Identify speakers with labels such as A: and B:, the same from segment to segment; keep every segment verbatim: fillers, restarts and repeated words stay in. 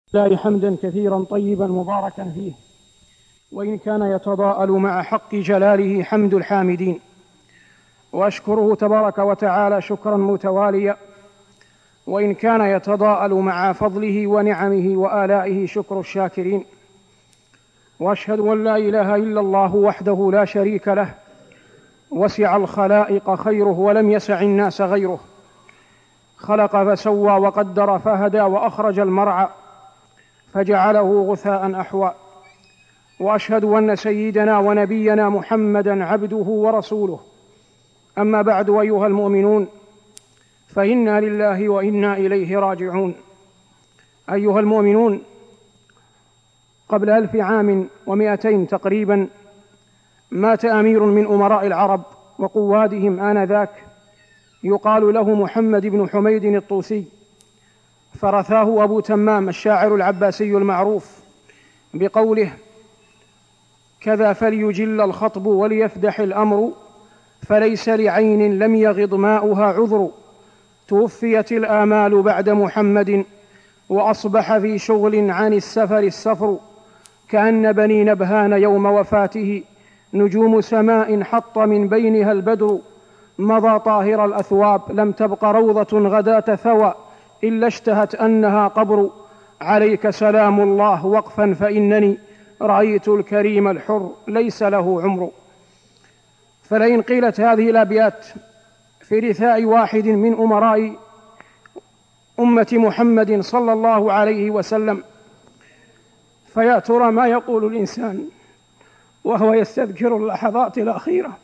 A: لله حمدا كثيرا طيبا مباركا فيه، وإن كان يتضاءل مع حق جلاله حمد الحامدين، وأشكره تبارك وتعالى شكرا متواليا، وإن كان يتضاءل مع فضله ونعمه وآلائه شكر الشاكرين. وأشهد أن لا إله إلا الله وحده لا شريك له، وسع الخلائق خيره ولم يسع الناس غيره، خلق فسوى وقدر فهدى وأخرج المرعى فجعله غثاء أحوى. وأشهد أن سيدنا ونبينا محمدا عبده ورسوله. أما بعد، أيها المؤمنون، فإنا لله وإنا إليه راجعون. أيها المؤمنون، قبل ألف عام ومئتين تقريبا مات أمير من أمراء العرب وقوادهم آنذاك، يقال له محمد بن حميد الطوسي، فرثاه أبو تمام الشاعر العباسي المعروف بقوله: كذا فليجل الخطب وليفدح الأمر، فليس لعين لم يغض ماؤها عذر. توفيت الآمال بعد محمد، وأصبح في شغل عن السفر السفر. كأن بني نبهان يوم وفاته نجوم سماء حط من بينها البدر. مضى طاهر الأثواب لم تبق روضة غداة ثوى، إلا اشتهت أنها قبر. عليك سلام الله وقفا فإنني رأيت الكريم الحر ليس له عمر. فلئن قيلت هذه الأبيات في رثاء واحد من أمراء أمة محمد صلى الله عليه وسلم، فيا ترى ما يقول الإنسان وهو يستذكر اللحظات الأخيرة؟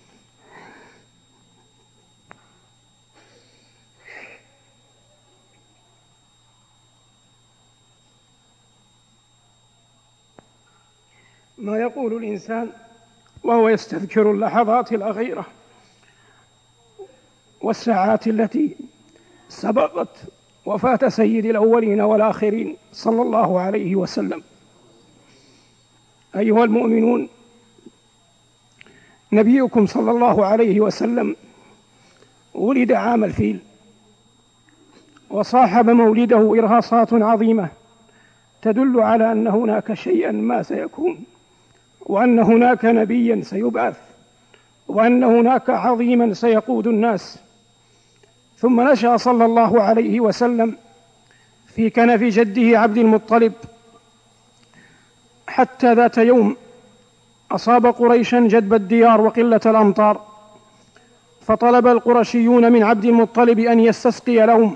A: ما يقول الإنسان وهو يستذكر اللحظات الأخيرة والساعات التي سبقت وفاة سيد الأولين والآخرين صلى الله عليه وسلم. أيها المؤمنون، نبيكم صلى الله عليه وسلم ولد عام الفيل، وصاحب مولده إرهاصات عظيمة تدل على أن هناك شيئا ما سيكون، وأن هناك نبيا سيبعث، وأن هناك عظيما سيقود الناس. ثم نشأ صلى الله عليه وسلم في كنف جده عبد المطلب، حتى ذات يوم أصاب قريشا جدب الديار وقلة الأمطار، فطلب القرشيون من عبد المطلب أن يستسقي لهم،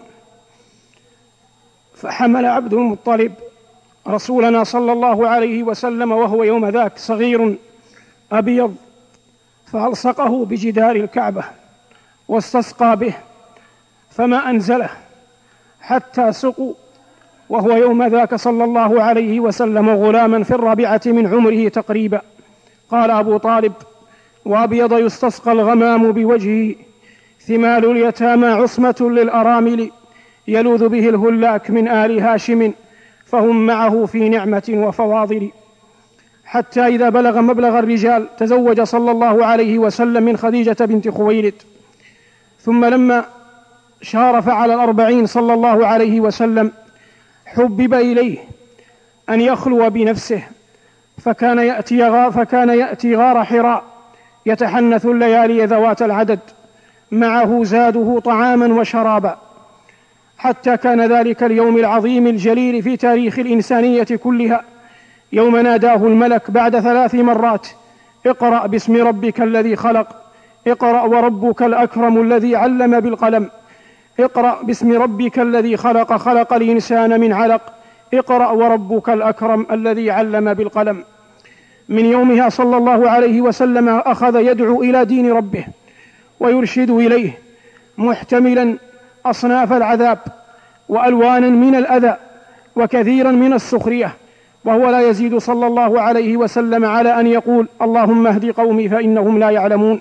A: فحمل عبد المطلب رسولنا صلى الله عليه وسلم وهو يوم ذاك صغير أبيض، فألصقه بجدار الكعبة واستسقى به، فما أنزله حتى سقوا، وهو يوم ذاك صلى الله عليه وسلم غلاما في الرابعة من عمره تقريبا. قال أبو طالب: وأبيض يستسقى الغمام بوجهه، ثمال اليتامى عصمة للأرامل، يلوذ به الهلاك من آل هاشم، فهم معه في نعمة وفواضل. حتى إذا بلغ مبلغ الرجال تزوج صلى الله عليه وسلم من خديجة بنت خويلد. ثم لما شارف على الأربعين صلى الله عليه وسلم حبب إليه أن يخلو بنفسه، فكان يأتي غار, فكان يأتي غار حراء يتحنث الليالي ذوات العدد، معه زاده طعاما وشرابا، حتى كان ذلك اليوم العظيم الجليل في تاريخ الإنسانية كلها، يوم ناداه الملك بعد ثلاث مرات: اقرأ باسم ربك الذي خلق، اقرأ وربك الأكرم الذي علم بالقلم، اقرأ باسم ربك الذي خلق، خلق الإنسان من علق، اقرأ وربك الأكرم الذي علم بالقلم. من يومها صلى الله عليه وسلم أخذ يدعو إلى دين ربه ويرشد إليه، محتملا أصناف العذاب وألوانا من الأذى وكثيرا من السخرية، وهو لا يزيد صلى الله عليه وسلم على أن يقول: اللهم اهد قومي فإنهم لا يعلمون.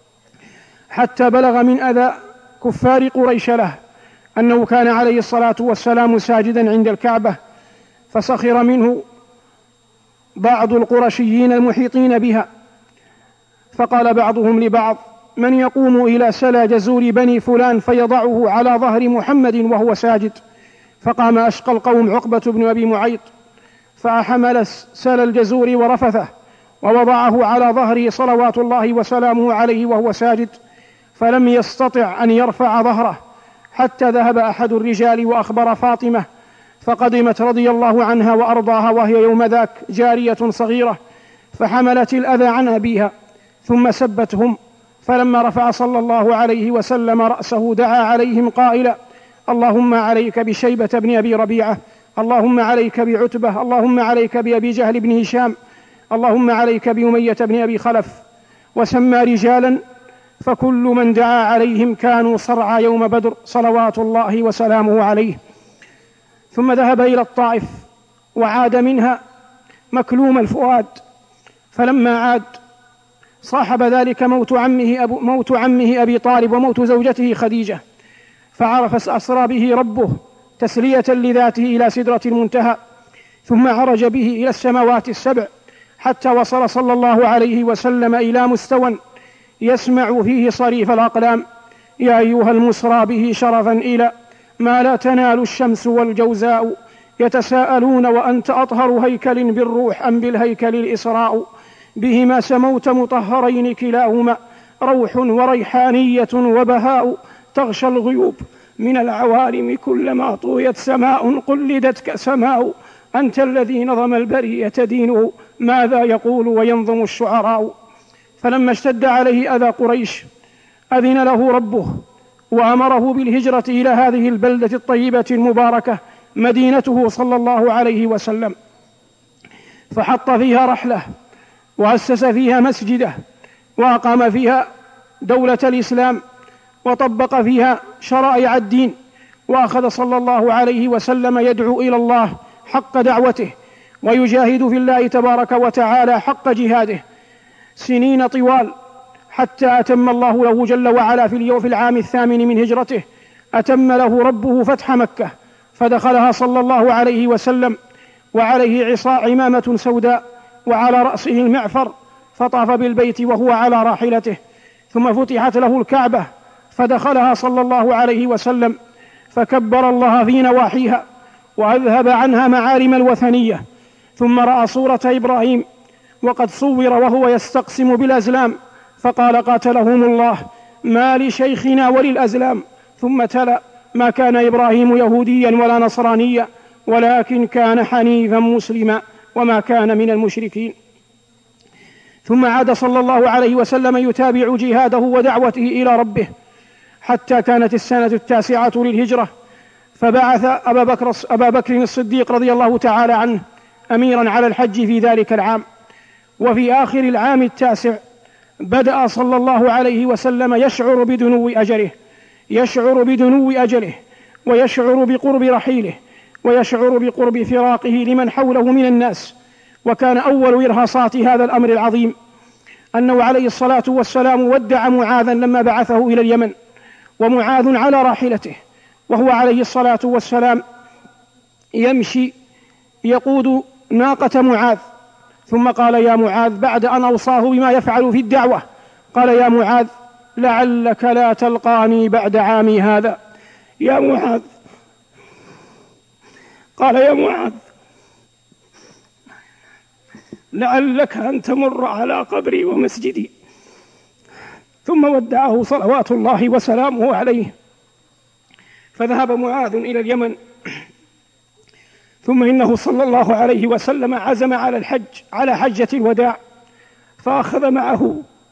A: حتى بلغ من أذى كفار قريش له أنه كان عليه الصلاة والسلام ساجدا عند الكعبة، فسخر منه بعض القرشيين المحيطين بها، فقال بعضهم لبعض: من يقوم إلى سلا جزور بني فلان فيضعه على ظهر محمد وهو ساجد؟ فقام أشقى القوم عقبة بن أبي معيط فحمل سال الجزور ورفثه ووضعه على ظهره صلوات الله وسلامه عليه وهو ساجد، فلم يستطع أن يرفع ظهره حتى ذهب أحد الرجال وأخبر فاطمة، فقدمت رضي الله عنها وأرضاها وهي يوم ذاك جارية صغيرة، فحملت الأذى عن أبيها ثم سبتهم، فلما رفع صلى الله عليه وسلم رأسه دعا عليهم قائلا: اللهم عليك بشيبة بن أبي ربيعة، اللهم عليك بعتبة، اللهم عليك بأبي جهل بن هشام، اللهم عليك بأمية بن أبي خلف، وسمى رجالا فكل من دعا عليهم كانوا صرعى يوم بدر صلوات الله وسلامه عليه. ثم ذهب إلى الطائف وعاد منها مكلوم الفؤاد، فلما عاد صاحب ذلك موت عمه, أبو موت عمه أبي طالب وموت زوجته خديجة، فعرف أسرى به ربه تسلية لذاته إلى سدرة المنتهى، ثم عرج به إلى السماوات السبع حتى وصل صلى الله عليه وسلم إلى مستوى يسمع فيه صريف الأقلام: يا أيها المسرى به شرفا إلى ما لا تنال الشمس والجوزاء، يتساءلون وأنت أطهر هيكل بالروح أم بالهيكل الإسراء، بهما سموت مطهرين كلاهما روح وريحانية وبهاء، تغشى الغيوب من العوالم كلما طويت سماء قلدتك سماء، أنت الذي نظم البرية دينه ماذا يقول وينظم الشعراء. فلما اشتد عليه أذى قريش أذن له ربه وأمره بالهجرة إلى هذه البلدة الطيبة المباركة مدينته صلى الله عليه وسلم، فحط فيها رحله وأسس فيها مسجده وأقام فيها دولة الإسلام وطبق فيها شرائع الدين، وأخذ صلى الله عليه وسلم يدعو إلى الله حق دعوته ويجاهد في الله تبارك وتعالى حق جهاده سنين طوال، حتى أتم الله له جل وعلا في اليوم في العام الثامن من هجرته أتم له ربه فتح مكة، فدخلها صلى الله عليه وسلم وعليه عصا عمامة سوداء وعلى رأسه المعفر، فطاف بالبيت وهو على راحلته، ثم فتحت له الكعبة فدخلها صلى الله عليه وسلم فكبر الله في نواحيها وأذهب عنها معالم الوثنية، ثم رأى صورة إبراهيم وقد صور وهو يستقسم بالأزلام، فقال: قاتلهم الله ما لشيخنا وللأزلام، ثم تلا: ما كان إبراهيم يهوديا ولا نصرانيا ولكن كان حنيفا مسلما وما كان من المشركين. ثم عاد صلى الله عليه وسلم يتابع جهاده ودعوته إلى ربه حتى كانت السنة التاسعة للهجرة، فبعث أبا بكر, أبا بكر الصديق رضي الله تعالى عنه أميرا على الحج في ذلك العام. وفي آخر العام التاسع بدأ صلى الله عليه وسلم يشعر بدنو أجله يشعر بدنو أجله ويشعر بقرب رحيله ويشعر بقرب فراقه لمن حوله من الناس. وكان أول إرهاصات هذا الأمر العظيم أنه عليه الصلاة والسلام ودع معاذا لما بعثه إلى اليمن، ومعاذ على راحلته وهو عليه الصلاة والسلام يمشي يقود ناقة معاذ، ثم قال: يا معاذ، بعد أن أوصاه بما يفعل في الدعوة، قال: يا معاذ، لعلك لا تلقاني بعد عامي هذا. يا معاذ، قال: يا معاذ، لعلك أن تمر على قبري ومسجدي. ثم ودعه صلوات الله وسلامه عليه، فذهب معاذ إلى اليمن. ثم إنه صلى الله عليه وسلم عزم على الحج على حجة الوداع، فأخذ معه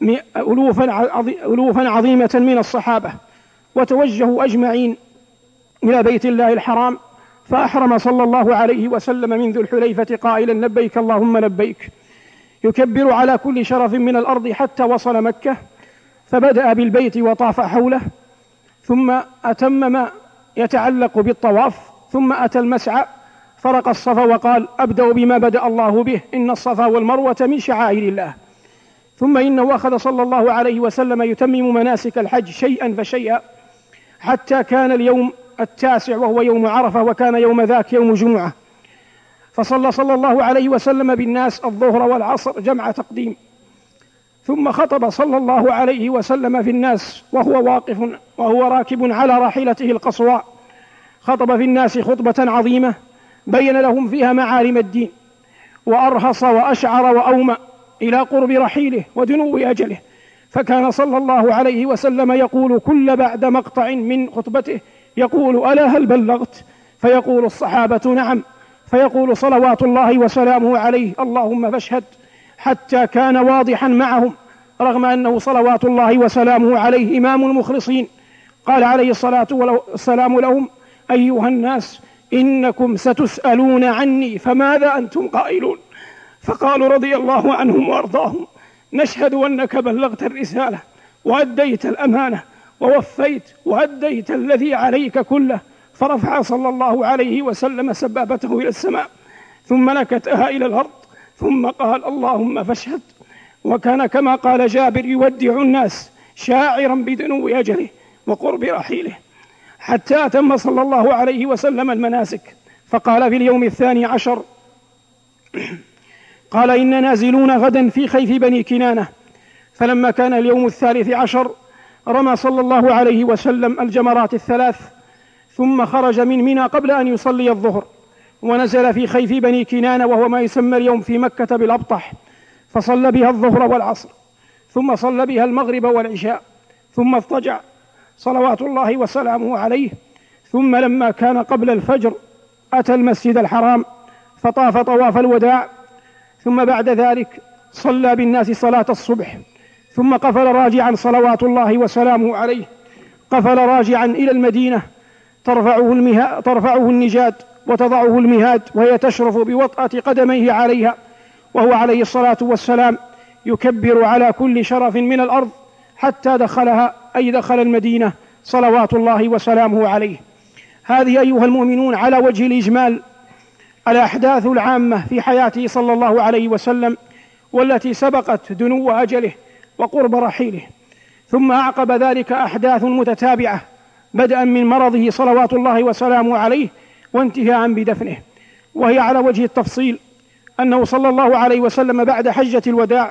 A: ألوفا عظيمة من الصحابة، وتوجهوا أجمعين إلى بيت الله الحرام، فأحرم صلى الله عليه وسلم من ذو الحليفة قائلا: لبيك اللهم لبيك، يكبر على كل شرف من الأرض حتى وصل مكة، فبدأ بالبيت وطاف حوله، ثم أتم ما يتعلق بالطواف، ثم أتى المسعى فرق الصفا وقال: أبدأ بما بدأ الله به، إن الصفا والمروة من شعائر الله. ثم إنه أخذ صلى الله عليه وسلم يتمم مناسك الحج شيئا فشيئا حتى كان اليوم التاسع وهو يوم عرفة، وكان يوم ذاك يوم جمعة، فصلى صلى الله عليه وسلم بالناس الظهر والعصر جمع تقديم، ثم خطب صلى الله عليه وسلم في الناس وهو واقف وهو راكب على راحلته القصواء، خطب في الناس خطبة عظيمة بين لهم فيها معالم الدين، وأرهص وأشعر وأومأ إلى قرب رحيله ودنو أجله، فكان صلى الله عليه وسلم يقول كل بعد مقطع من خطبته يقول: ألا هل بلغت؟ فيقول الصحابة: نعم. فيقول صلوات الله وسلامه عليه: اللهم فاشهد، حتى كان واضحا معهم رغم أنه صلوات الله وسلامه عليه إمام المخلصين. قال عليه الصلاة والسلام لهم: أيها الناس، إنكم ستسألون عني فماذا أنتم قائلون؟ فقالوا رضي الله عنهم وأرضاهم: نشهد أنك بلغت الرسالة وأديت الأمانة ووفيت وأديت الذي عليك كله. فرفع صلى الله عليه وسلم سبابته إلى السماء ثم نكتها إلى الأرض ثم قال: اللهم فاشهد. وكان كما قال جابر يودع الناس شاعرا بدنو أجله وقرب رحيله، حتى أتم صلى الله عليه وسلم المناسك. فقال في اليوم الثاني عشر قال: إن نازلون غدا في خيف بني كنانة. فلما كان اليوم الثالث عشر رمى صلى الله عليه وسلم الجمرات الثلاث، ثم خرج من منى قبل أن يصلي الظهر، ونزل في خيف بني كنانة وهو ما يسمى اليوم في مكة بالأبطح، فصلى بها الظهر والعصر، ثم صلى بها المغرب والعشاء، ثم اضطجع صلوات الله وسلامه عليه. ثم لما كان قبل الفجر أتى المسجد الحرام فطاف طواف الوداع، ثم بعد ذلك صلى بالناس صلاة الصبح، ثم قفل راجعا صلوات الله وسلامه عليه، قفل راجعا إلى المدينة ترفعه, المها... ترفعه النجاد وتضعه المهاد، وهي تشرف بوطأة قدميه عليها، وهو عليه الصلاة والسلام يكبر على كل شرف من الأرض حتى دخلها، أي دخل المدينة صلوات الله وسلامه عليه. هذه أيها المؤمنون على وجه الإجمال الأحداث العامة في حياته صلى الله عليه وسلم، والتي سبقت دنو أجله وقرب رحيله. ثم أعقب ذلك أحداث متتابعة بدءا من مرضه صلوات الله وسلامه عليه وانتهاء بدفنه، وهي على وجه التفصيل أنه صلى الله عليه وسلم بعد حجة الوداع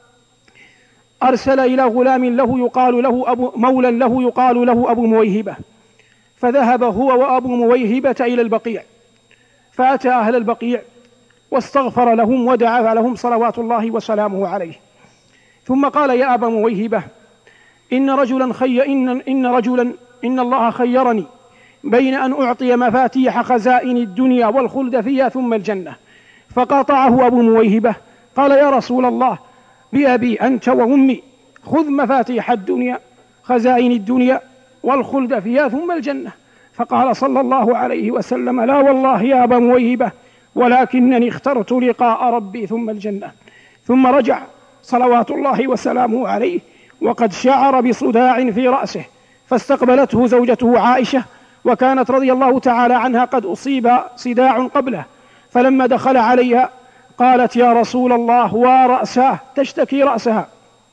A: أرسل إلى غلام له يقال له أبو مولى له يقال له أبو مويهبة، فذهب هو وأبو مويهبة إلى البقيع، فأتى أهل البقيع واستغفر لهم ودعا لهم صلوات الله وسلامه عليه. ثم قال: يا أبا مويهبة، إن رجلا خي إن, إن رجلا إن الله خيرني بين أن أعطي مفاتيح خزائن الدنيا والخلد فيها ثم الجنة. فقاطعه أبو مويهبة قال: يا رسول الله، بأبي أنت وأمي، خذ مفاتيح الدنيا خزائن الدنيا والخلد فيها ثم الجنة. فقال صلى الله عليه وسلم: لا والله يا أبا مويهبة، ولكنني اخترت لقاء ربي ثم الجنة. ثم رجع صلوات الله وسلامه عليه وقد شعر بصداع في رأسه، فاستقبلته زوجته عائشة، وكانت رضي الله تعالى عنها قد أصيب صداع قبله، فلما دخل عليها قالت: يا رسول الله، ورأساه، تشتكي رأسها.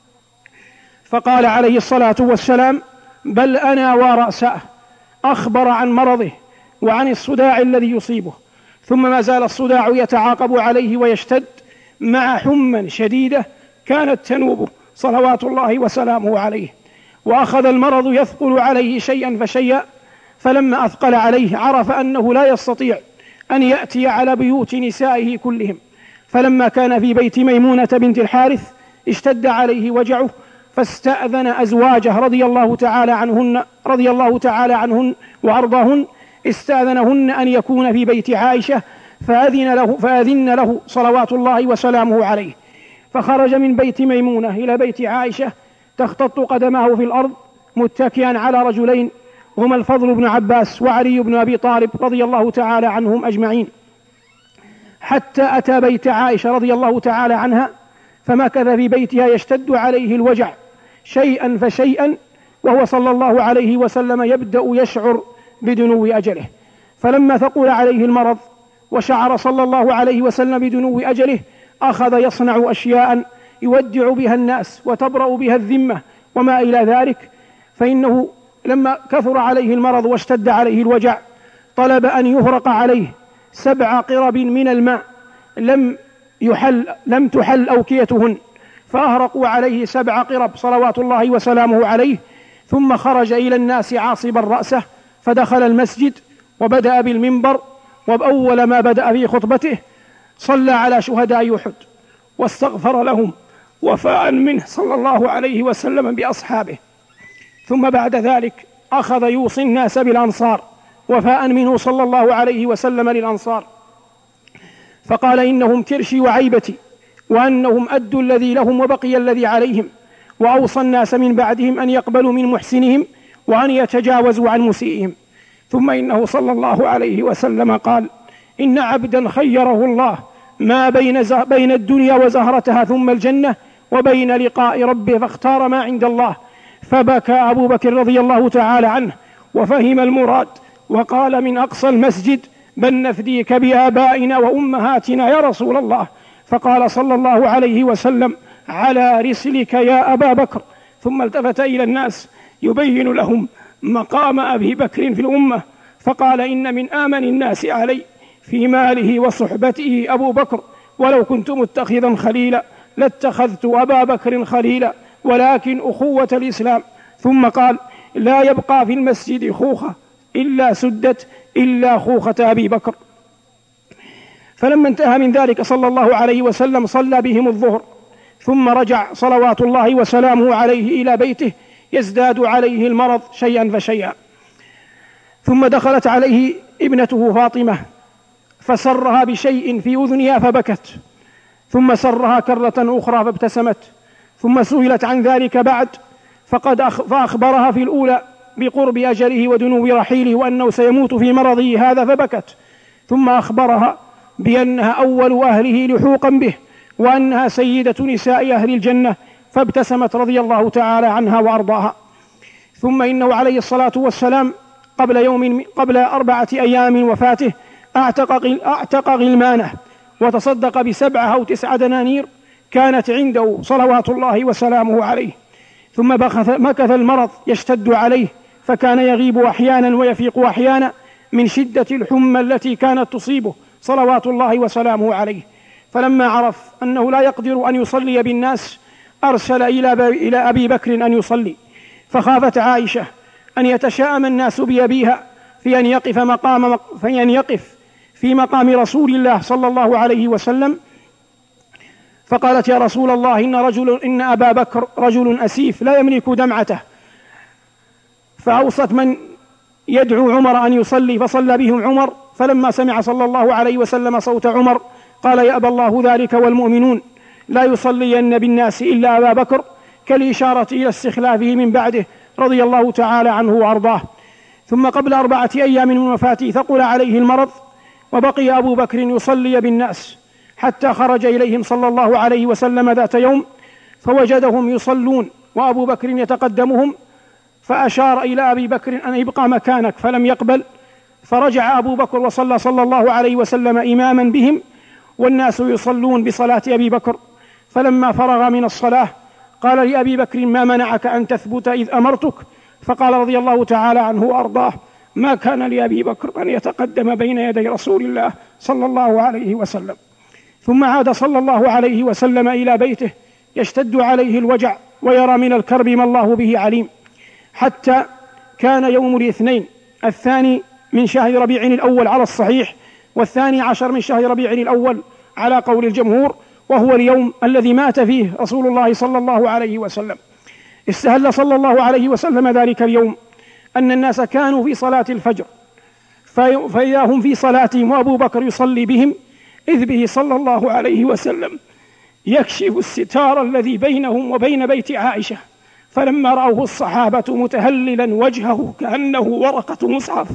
A: فقال عليه الصلاة والسلام: بل أنا ورأساه. أخبر عن مرضه وعن الصداع الذي يصيبه. ثم ما زال الصداع يتعاقب عليه ويشتد مع حمى شديدة كانت تنوبه صلوات الله وسلامه عليه، وأخذ المرض يثقل عليه شيئا فشيئا، فلما أثقل عليه عرف أنه لا يستطيع أن يأتي على بيوت نسائه كلهم، فلما كان في بيت ميمونة بنت الحارث اشتد عليه وجعه، فاستأذن أزواجه رضي الله تعالى عنهن رضي الله تعالى عنهن وأرضاهن، استأذنهن أن يكون في بيت عائشة، فأذن له, فأذن له صلوات الله وسلامه عليه. فخرج من بيت ميمونة إلى بيت عائشة تختط قدماه في الأرض متكئا على رجلين هما الفضل بن عباس وعلي بن أبي طالب رضي الله تعالى عنهم أجمعين، حتى أتى بيت عائشة رضي الله تعالى عنها، فمكث في بيتها يشتد عليه الوجع شيئا فشيئا، وهو صلى الله عليه وسلم يبدأ يشعر بدنو أجله. فلما ثقل عليه المرض وشعر صلى الله عليه وسلم بدنو أجله أخذ يصنع أشياء يودع بها الناس وتبرأ بها الذمة وما إلى ذلك. فإنه لما كثر عليه المرض واشتد عليه الوجع طلب أن يهرق عليه سبع قرب من الماء لم يحل لم تحل أوكيتهن، فأهرقوا عليه سبع قرب صلوات الله وسلامه عليه، ثم خرج إلى الناس عاصبا رأسه، فدخل المسجد وبدأ بالمنبر، وأول ما بدأ في خطبته صلى على شهداء أحد واستغفر لهم وفاء منه صلى الله عليه وسلم بأصحابه. ثم بعد ذلك أخذ يوصي الناس بالأنصار وفاء منه صلى الله عليه وسلم للأنصار، فقال إنهم كرشي وعيبتي، وأنهم أدوا الذي لهم وبقي الذي عليهم، وأوصى الناس من بعدهم أن يقبلوا من محسنهم وأن يتجاوزوا عن مسيئهم. ثم إنه صلى الله عليه وسلم قال: إن عبدا خيره الله ما بين, بين الدنيا وزهرتها ثم الجنة وبين لقاء ربه فاختار ما عند الله. فبكى أبو بكر رضي الله تعالى عنه وفهم المراد، وقال من أقصى المسجد: بل نفديك بآبائنا وأمهاتنا يا رسول الله. فقال صلى الله عليه وسلم: على رسلك يا أبا بكر. ثم التفت إلى الناس يبين لهم مقام أبي بكر في الأمة، فقال: إن من آمن الناس علي في ماله وصحبته أبو بكر، ولو كنت متخذا خليلا لاتخذت أبا بكر خليلا، ولكن أخوة الإسلام. ثم قال: لا يبقى في المسجد خوخة إلا سدت إلا خوخة أبي بكر. فلما انتهى من ذلك صلى الله عليه وسلم صلى بهم الظهر، ثم رجع صلوات الله وسلامه عليه إلى بيته يزداد عليه المرض شيئا فشيئا. ثم دخلت عليه ابنته فاطمة فسرها بشيء في أذنها فبكت، ثم سرها كرة أخرى فابتسمت، ثم سئلت عن ذلك بعد فقد فأخبرها في الأولى بقرب أجله ودنو رحيله وأنه سيموت في مرضه هذا فبكت، ثم أخبرها بأنها أول أهله لحوقا به وأنها سيدة نساء أهل الجنة فابتسمت رضي الله تعالى عنها وأرضاها. ثم إنه عليه الصلاة والسلام قبل يوم قبل أربعة أيام من وفاته أعتق, أعتق غلمانه وتصدق بسبعة أو تسعة دنانير كانت عنده صلوات الله وسلامه عليه. ثم مكث المرض يشتد عليه، فكان يغيب أحيانا ويفيق أحيانا من شدة الحمى التي كانت تصيبه صلوات الله وسلامه عليه. فلما عرف أنه لا يقدر أن يصلي بالناس أرسل إلى أبي بكر أن يصلي، فخافت عائشة أن يتشاءم الناس بأبيها في أن يقف مقام في أن يقف في مقام رسول الله صلى الله عليه وسلم، فقالت: يا رسول الله إن رجل إن أبا بكر رجل أسيف لا يملك دمعته. فأوصت من يدعو عمر أن يصلي فصلى بهم عمر. فلما سمع صلى الله عليه وسلم صوت عمر قال: يأبى الله ذلك والمؤمنون لا يصلين بالناس إلا أبا بكر، كالإشارة إلى استخلافه من بعده رضي الله تعالى عنه وأرضاه. ثم قبل أربعة أيام من وفاته ثقل عليه المرض، وبقي أبو بكر يصلي بالناس حتى خرج إليهم صلى الله عليه وسلم ذات يوم فوجدهم يصلون وأبو بكر يتقدمهم، فأشار إلى أبي بكر أن يبقى مكانك فلم يقبل، فرجع أبو بكر وصلى صلى الله عليه وسلم إماما بهم والناس يصلون بصلاة أبي بكر. فلما فرغ من الصلاة قال لأبي بكر: ما منعك أن تثبت إذ أمرتك؟ فقال رضي الله تعالى عنه وأرضاه: ما كان لأبي بكر أن يتقدم بين يدي رسول الله صلى الله عليه وسلم. ثم عاد صلى الله عليه وسلم إلى بيته يشتد عليه الوجع ويرى من الكرب ما الله به عليم، حتى كان يوم الاثنين الثاني من شهر ربيع الأول على الصحيح، والثاني عشر من شهر ربيع الأول على قول الجمهور، وهو اليوم الذي مات فيه رسول الله صلى الله عليه وسلم. استهل صلى الله عليه وسلم ذلك اليوم أن الناس كانوا في صلاة الفجر، فإذا هم في صلاتهم وأبو بكر يصلي بهم، إذ به صلى الله عليه وسلم يكشف الستار الذي بينهم وبين بيت عائشة. فلما رأوه الصحابة متهللا وجهه كأنه ورقة مصحف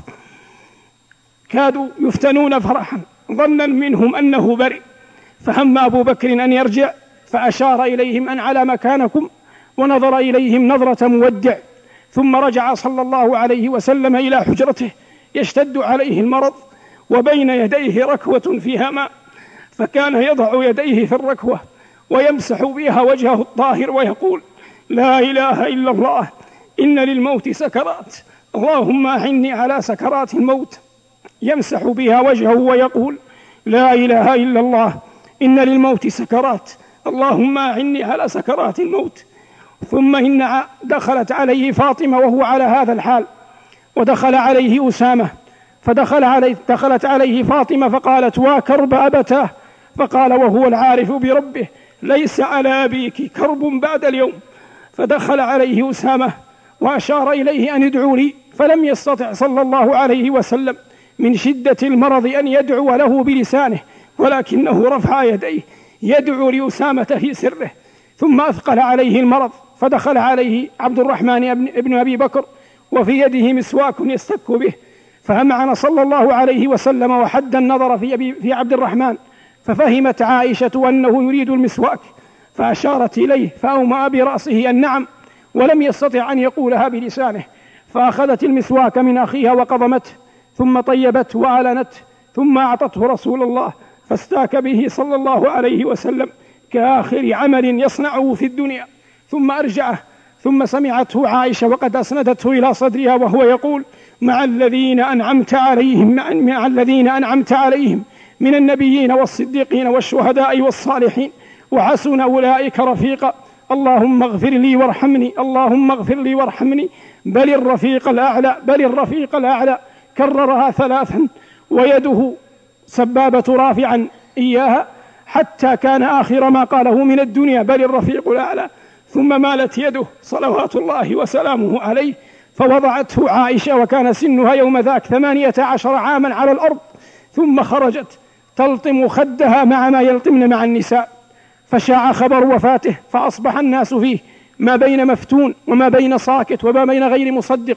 A: كادوا يفتنون فرحا ظنا منهم أنه برئ، فهم أبو بكر أن يرجع فأشار إليهم أن على مكانكم، ونظر إليهم نظرة مودع، ثم رجع صلى الله عليه وسلم إلى حجرته يشتد عليه المرض وبين يديه ركوة فيها ماء، فكان يضع يديه في الركوة ويمسح بها وجهه الطاهر ويقول: لا إله إلا الله، إن للموت سكرات، اللهم أعني على سكرات الموت. يمسح بها وجهه ويقول: لا إله إلا الله، إن للموت سكرات، اللهم أعني على سكرات الموت. ثم إن دخلت عليه فاطمة وهو على هذا الحال، ودخل عليه أسامة فدخل عليه دخلت عليه فاطمة فقالت: وكرب أبتاه. فقال وهو العارف بربه: ليس على أبيك كرب بعد اليوم. فدخل عليه أسامة وأشار إليه أن يدعو لي، فلم يستطع صلى الله عليه وسلم من شدة المرض أن يدعو له بلسانه، ولكنه رفع يديه يدعو لأسامة في سره. ثم أثقل عليه المرض، فدخل عليه عبد الرحمن ابن أبي بكر وفي يده مسواك يستك به، فأمعن صلى الله عليه وسلم وحد النظر في, أبي في عبد الرحمن، ففهمت عائشة أنه يريد المسواك فأشارت إليه فأومأ برأسه النعم، ولم يستطع أن يقولها بلسانه، فأخذت المسواك من أخيها وقضمته ثم طيبته وأعلنت، ثم أعطته رسول الله فاستاك به صلى الله عليه وسلم كآخر عمل يصنعه في الدنيا، ثم أرجعه. ثم سمعته عائشة وقد أسندته إلى صدرها وهو يقول: مع الذين أنعمت عليهم مع الذين أنعمت عليهم من النبيين والصديقين والشهداء والصالحين وحسن أولئك رفيقا. اللهم اغفر لي وارحمني، اللهم اغفر لي وارحمني، بل الرفيق الأعلى، بل الرفيق الأعلى. كررها ثلاثا ويده سبابة رافعا إياها حتى كان آخر ما قاله من الدنيا: بل الرفيق الأعلى. ثم مالت يده صلوات الله وسلامه عليه فوضعته عائشة وكان سنها يوم ذاك ثمانية عشر عاما على الأرض، ثم خرجت تلطم خدها مع ما يلطمن مع النساء، فشاع خبر وفاته، فأصبح الناس فيه ما بين مفتون وما بين ساكت وما بين غير مصدق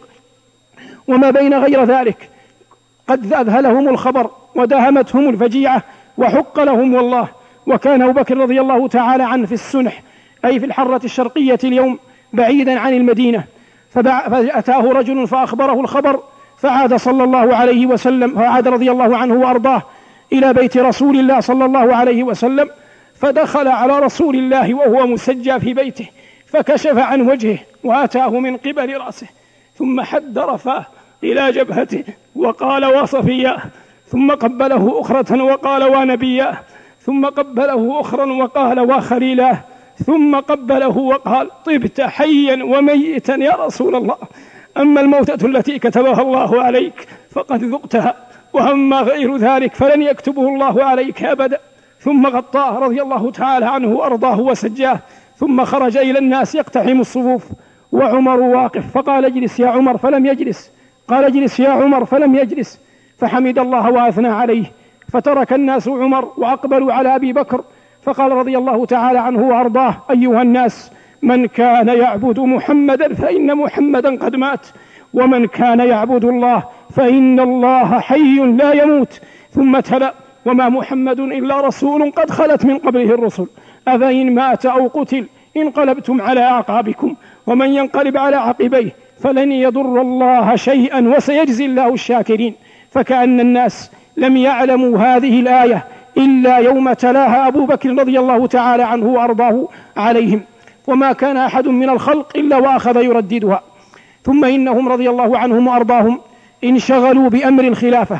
A: وما بين غير ذلك، قد أذهلهم الخبر وداهمتهم الفجيعة وحق لهم والله. وكان أبو بكر رضي الله تعالى عنه في السنح، أي في الحرة الشرقية اليوم بعيدا عن المدينة، فأتاه رجل فأخبره الخبر، فعاد صلى الله عليه وسلم فعاد رضي الله عنه وأرضاه إلى بيت رسول الله صلى الله عليه وسلم، فدخل على رسول الله وهو مسجى في بيته، فكشف عن وجهه وأتاه من قبل رأسه، ثم حد رفاه إلى جبهته وقال: وصفياه، ثم قبله أخرى وقال: ونبياه، ثم قبله أخرى وقال: وخليلاه، ثم قبله وقال: طبت حيا وميتا يا رسول الله، أما الموتة التي كتبها الله عليك فقد ذقتها، وأما غير ذلك فلن يكتبه الله عليك أبدا. ثم غطاه رضي الله تعالى عنه وأرضاه وسجاه، ثم خرج إلى الناس يقتحم الصفوف، وعمر واقف، فقال: اجلس يا عمر، فلم يجلس، قال: اجلس يا عمر، فلم يجلس، فحمد الله وأثنى عليه، فترك الناس عمر وأقبلوا على أبي بكر، فقال رضي الله تعالى عنه وأرضاه: أيها الناس، من كان يعبد محمدا فإن محمدا قد مات، ومن كان يعبد الله فإن الله حي لا يموت. ثم تلا: وما محمد إلا رسول قد خلت من قبله الرسل، أفإن مات أو قتل انقلبتم على أعقابكم، ومن ينقلب على عقبيه فلن يضر الله شيئا وسيجزي الله الشاكرين. فكأن الناس لم يعلموا هذه الآية إلا يوم تلاها أبو بكر رضي الله تعالى عنه وأرضاه عليهم، وما كان أحد من الخلق إلا وأخذ يرددها. ثم إنهم رضي الله عنهم وأرضاهم انشغلوا بأمر الخلافة،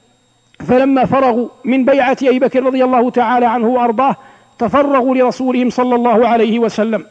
A: فلما فرغوا من بيعة أبي بكر رضي الله تعالى عنه وأرضاه تفرغوا لرسولهم صلى الله عليه وسلم،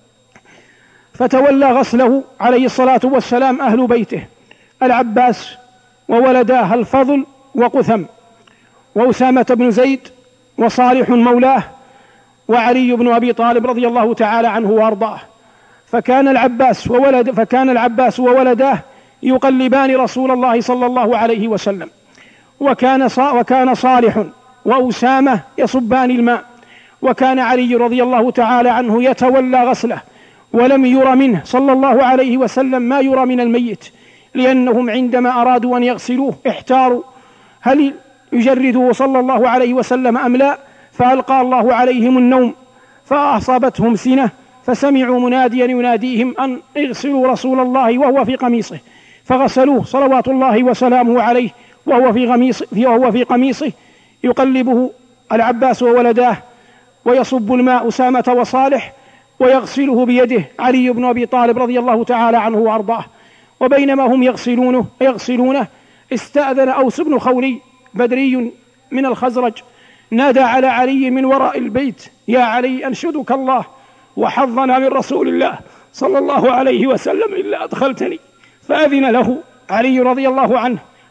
A: فتولى غسله عليه الصلاة والسلام أهل بيته: العباس وولداه الفضل وقثم، وأسامة بن زيد، وصالح مولاه، وعلي بن أبي طالب رضي الله تعالى عنه وأرضاه. فكان العباس وولد فكان العباس وولداه يقلبان رسول الله صلى الله عليه وسلم، وكان وكان صالح وأسامة يصبان الماء، وكان علي رضي الله تعالى عنه يتولى غسله، ولم ير منه صلى الله عليه وسلم ما يرى من الميت، لأنهم عندما أرادوا أن يغسلوه احتاروا هل يجرده صلى الله عليه وسلم أم لا، فألقى الله عليهم النوم فأصابتهم سنة، فسمعوا مناديا يناديهم أن اغسلوا رسول الله وهو في قميصه، فغسلوه صلوات الله وسلامه عليه وهو في قميصه, وهو في قميصه يقلبه العباس وولداه، ويصب الماء أسامة وصالح، ويغسله بيده علي بن أبي طالب رضي الله تعالى عنه وأرضاه. وبينما هم يغسلونه يغسلونه استأذن أوس بن خولي بدري من الخزرج، نادى على علي من وراء البيت: يا علي، أنشدك الله وحظنا من رسول الله صلى الله عليه وسلم إلا أدخلتني. فأذن له علي رضي الله عنه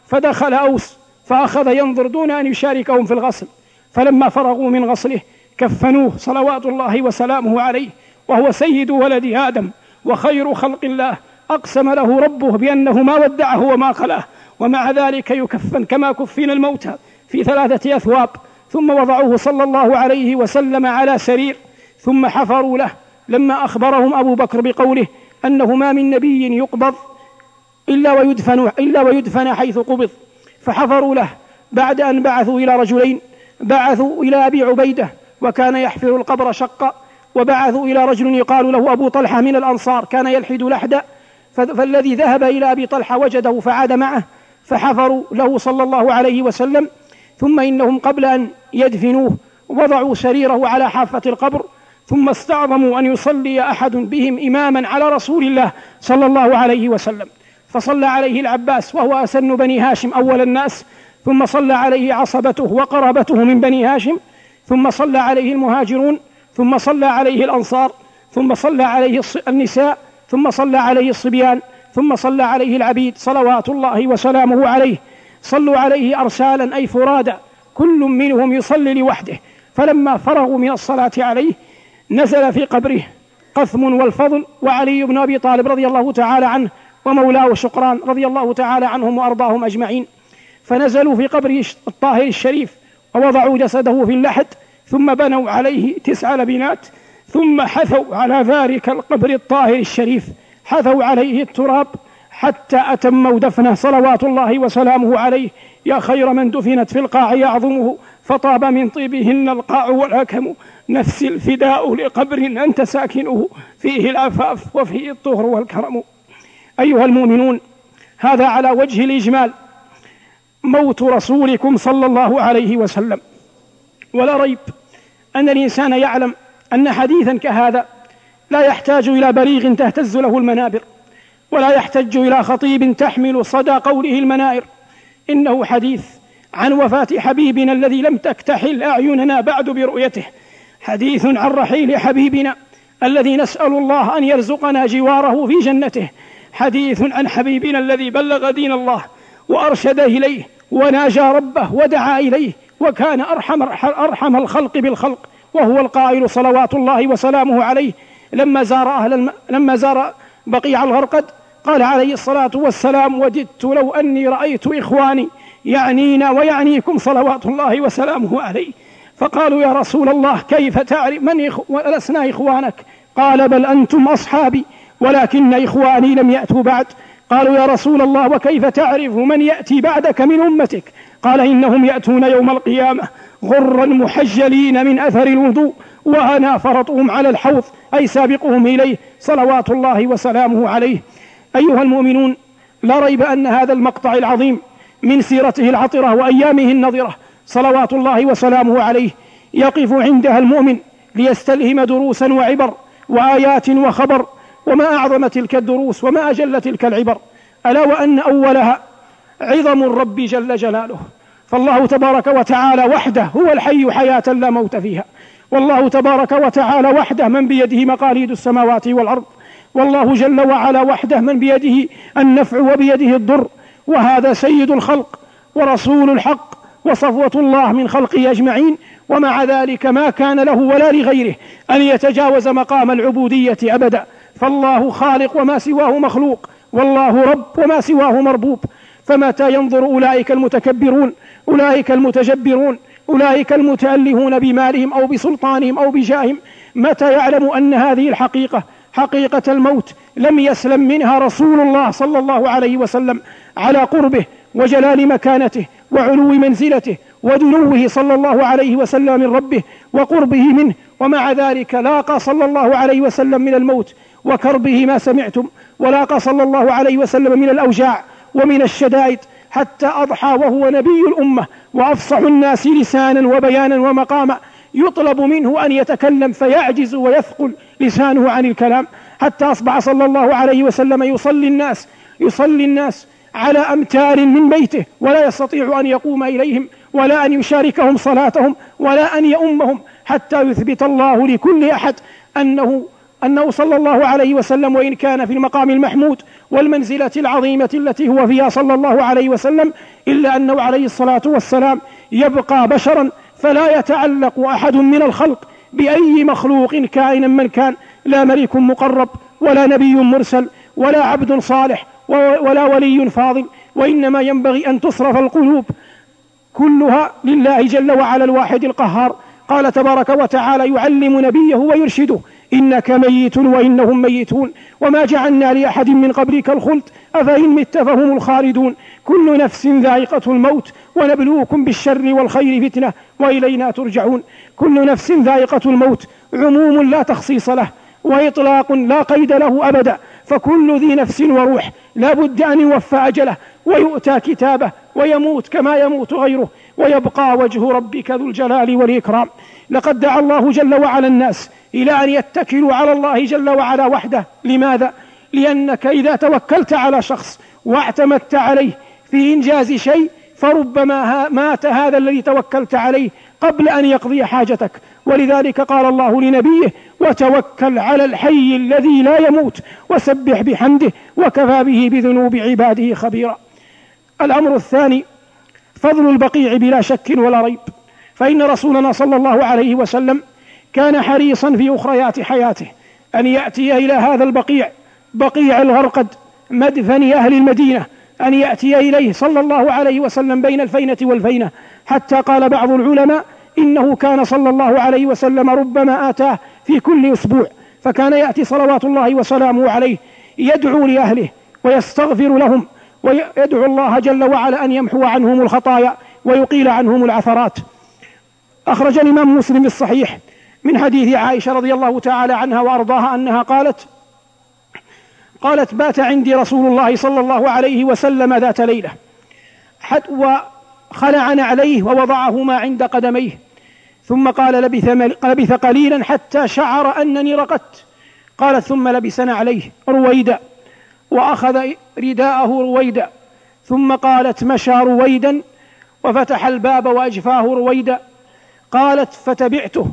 A: فدخل أوس فأخذ ينظر دون أن يشاركهم في الغسل، فلما فرغوا من غسله كفنوه صلوات الله وسلامه عليه، وهو سيد ولد آدم وخير خلق الله، أقسم له ربه بأنه ما ودعه وما قلاه، ومع ذلك يكفن كما كفن الموتى في ثلاثة أثواب. ثم وضعوه صلى الله عليه وسلم على سرير، ثم حفروا له لما أخبرهم أبو بكر بقوله أنه ما من نبي يقبض إلا ويدفن, إلا ويدفن حيث قبض، فحفروا له بعد أن بعثوا إلى رجلين، بعثوا إلى أبي عبيدة وكان يحفر القبر شقا، وبعثوا إلى رجل يقال له أبو طلحة من الأنصار كان يلحد لحدا، فالذي ذهب إلى أبي طلحة وجده فعاد معه فحفروا له صلى الله عليه وسلم. ثم إنهم قبل أن يدفنوه وضعوا سريره على حافة القبر، ثم استعظموا أن يصلي أحد بهم إماما على رسول الله صلى الله عليه وسلم، فصلى عليه العباس وهو أسن بني هاشم أول الناس، ثم صلى عليه عصبته وقرابته من بني هاشم، ثم صلى عليه المهاجرون، ثم صلى عليه الأنصار، ثم صلى عليه النساء، ثم صلى عليه الصبيان، ثم صلى عليه العبيد صلوات الله وسلامه عليه. صلوا عليه أرسالا أي فرادا، كل منهم يصلي لوحده. فلما فرغوا من الصلاة عليه نزل في قبره قثم والفضل وعلي بن أبي طالب رضي الله تعالى عنه ومولاه شقران رضي الله تعالى عنهم وأرضاهم أجمعين، فنزلوا في قبره الطاهر الشريف ووضعوا جسده في اللحد، ثم بنوا عليه تسع لبنات، ثم حثوا على ذلك القبر الطاهر الشريف، حثوا عليه التراب حتى أتموا دفنه صلوات الله وسلامه عليه. يا خير من دفنت في القاع يعظمه، فطاب من طيبهن القاع والأكم، نفس الفداء لقبر أنت ساكنه، فيه العفاف وفيه الطهر والكرم. أيها المؤمنون، هذا على وجه الإجمال موت رسولكم صلى الله عليه وسلم، ولا ريب أن الإنسان يعلم أن حديثا كهذا لا يحتاج إلى بليغ تهتز له المنابر، ولا يحتج إلى خطيب تحمل صدى قوله المنائر، إنه حديث عن وفاة حبيبنا الذي لم تكتحل أعيننا بعد برؤيته، حديث عن رحيل حبيبنا الذي نسأل الله أن يرزقنا جواره في جنته، حديث عن حبيبنا الذي بلغ دين الله وأرشد إليه وناجى ربه ودعا إليه، وكان أرحم, أرحم الخلق بالخلق، وهو القائل صلوات الله وسلامه عليه لما زار, أهل الم... لما زار بقيع الغرقد قال عليه الصلاة والسلام: وددت لو أني رأيت إخواني يعنينا ويعنيكم صلوات الله وسلامه عليه. فقالوا: يا رسول الله كيف تعرف من إخ... ولسنا إخوانك؟ قال: بل أنتم أصحابي ولكن إخواني لم يأتوا بعد. قالوا: يا رسول الله وكيف تعرف من يأتي بعدك من أمتك؟ قال: إنهم يأتون يوم القيامة غرا محجلين من أثر الوضوء، وأنا فرطهم على الحوض، أي سابقهم إليه صلوات الله وسلامه عليه. أيها المؤمنون، لا ريب أن هذا المقطع العظيم من سيرته العطرة وأيامه النضرة صلوات الله وسلامه عليه يقف عندها المؤمن ليستلهم دروسا وعبر وآيات وخبر. وما أعظم تلك الدروس وما أجل تلك العبر، ألا وأن أولها عظم الرب جل جلاله. فالله تبارك وتعالى وحده هو الحي حياة لا موت فيها، والله تبارك وتعالى وحده من بيده مقاليد السماوات والأرض، والله جل وعلا وحده من بيده النفع وبيده الضر، وهذا سيد الخلق ورسول الحق وصفوة الله من خلقه أجمعين، ومع ذلك ما كان له ولا لغيره أن يتجاوز مقام العبودية أبدا، فالله خالق وما سواه مخلوق، والله رب وما سواه مربوب. فمتى ينظر أولئك المتكبرون، أولئك المتجبرون، أولئك المتألهون بمالهم أو بسلطانهم أو بجاههم، متى يعلم أن هذه الحقيقة حقيقة الموت لم يسلم منها رسول الله صلى الله عليه وسلم على قربه وجلال مكانته وعلو منزلته ودنوه صلى الله عليه وسلم من ربه وقربه منه، ومع ذلك لاقى صلى الله عليه وسلم من الموت وكربه ما سمعتم، ولاقى صلى الله عليه وسلم من الأوجاع ومن الشدائد، حتى أضحى وهو نبي الأمة وأفصح الناس لسانا وبيانا ومقاما، يطلب منه أن يتكلم فيعجز ويثقل لسانه عن الكلام، حتى أصبح صلى الله عليه وسلم يصلي الناس يصلي الناس على أمتار من بيته، ولا يستطيع أن يقوم إليهم ولا أن يشاركهم صلاتهم ولا أن يؤمهم، حتى يثبت الله لكل أحد أنه أنه صلى الله عليه وسلم وإن كان في المقام المحمود والمنزلة العظيمة التي هو فيها صلى الله عليه وسلم، إلا أنه عليه الصلاة والسلام يبقى بشرا، فلا يتعلق أحد من الخلق بأي مخلوق كائنا من كان، لا ملك مقرب ولا نبي مرسل ولا عبد صالح ولا ولي فاضل، وإنما ينبغي أن تصرف القلوب كلها لله جل وعلا الواحد القهار. قال تبارك وتعالى يعلم نبيه ويرشده إنك ميت وإنهم ميتون وما جعلنا لأحد من قبلك الخلد أفإن مت فهم الخالدون كل نفس ذائقة الموت ونبلوكم بالشر والخير فتنة وإلينا ترجعون. كل نفس ذائقة الموت عموم لا تخصيص له وإطلاق لا قيد له أبدا، فكل ذي نفس وروح لا بد أن يوفى أجله ويؤتى كتابه ويموت كما يموت غيره، ويبقى وجه ربك ذو الجلال والإكرام. لقد دعا الله جل وعلا الناس إلى أن يتكلوا على الله جل وعلا وحده. لماذا؟ لأنك إذا توكلت على شخص واعتمدت عليه في إنجاز شيء فربما مات هذا الذي توكلت عليه قبل أن يقضي حاجتك. ولذلك قال الله لنبيه وتوكل على الحي الذي لا يموت وسبح بحمده وكفى به بذنوب عباده خبيرا. الأمر الثاني فضل البقيع بلا شك ولا ريب، فإن رسولنا صلى الله عليه وسلم كان حريصا في أخريات حياته أن يأتي إلى هذا البقيع، بقيع الغرقد مدفن أهل المدينة، أن يأتي إليه صلى الله عليه وسلم بين الفينة والفينة، حتى قال بعض العلماء إنه كان صلى الله عليه وسلم ربما آتاه في كل أسبوع، فكان يأتي صلوات الله وسلامه عليه يدعو لأهله ويستغفر لهم ويدعو الله جل وعلا أن يمحو عنهم الخطايا ويقيل عنهم العثرات. أخرج الإمام مسلم الصحيح من حديث عائشة رضي الله تعالى عنها وأرضاها أنها قالت قالت بات عندي رسول الله صلى الله عليه وسلم ذات ليلة وخلع نعليه ووضعهما عند قدميه، ثم قال لبث, لبث قليلا حتى شعر أنني رقدت. قالت ثم لبس نعليه رويدا وأخذ رداءه رويدا، ثم قالت مشى رويدا وفتح الباب وأجفاه رويدا. قالت فتبعته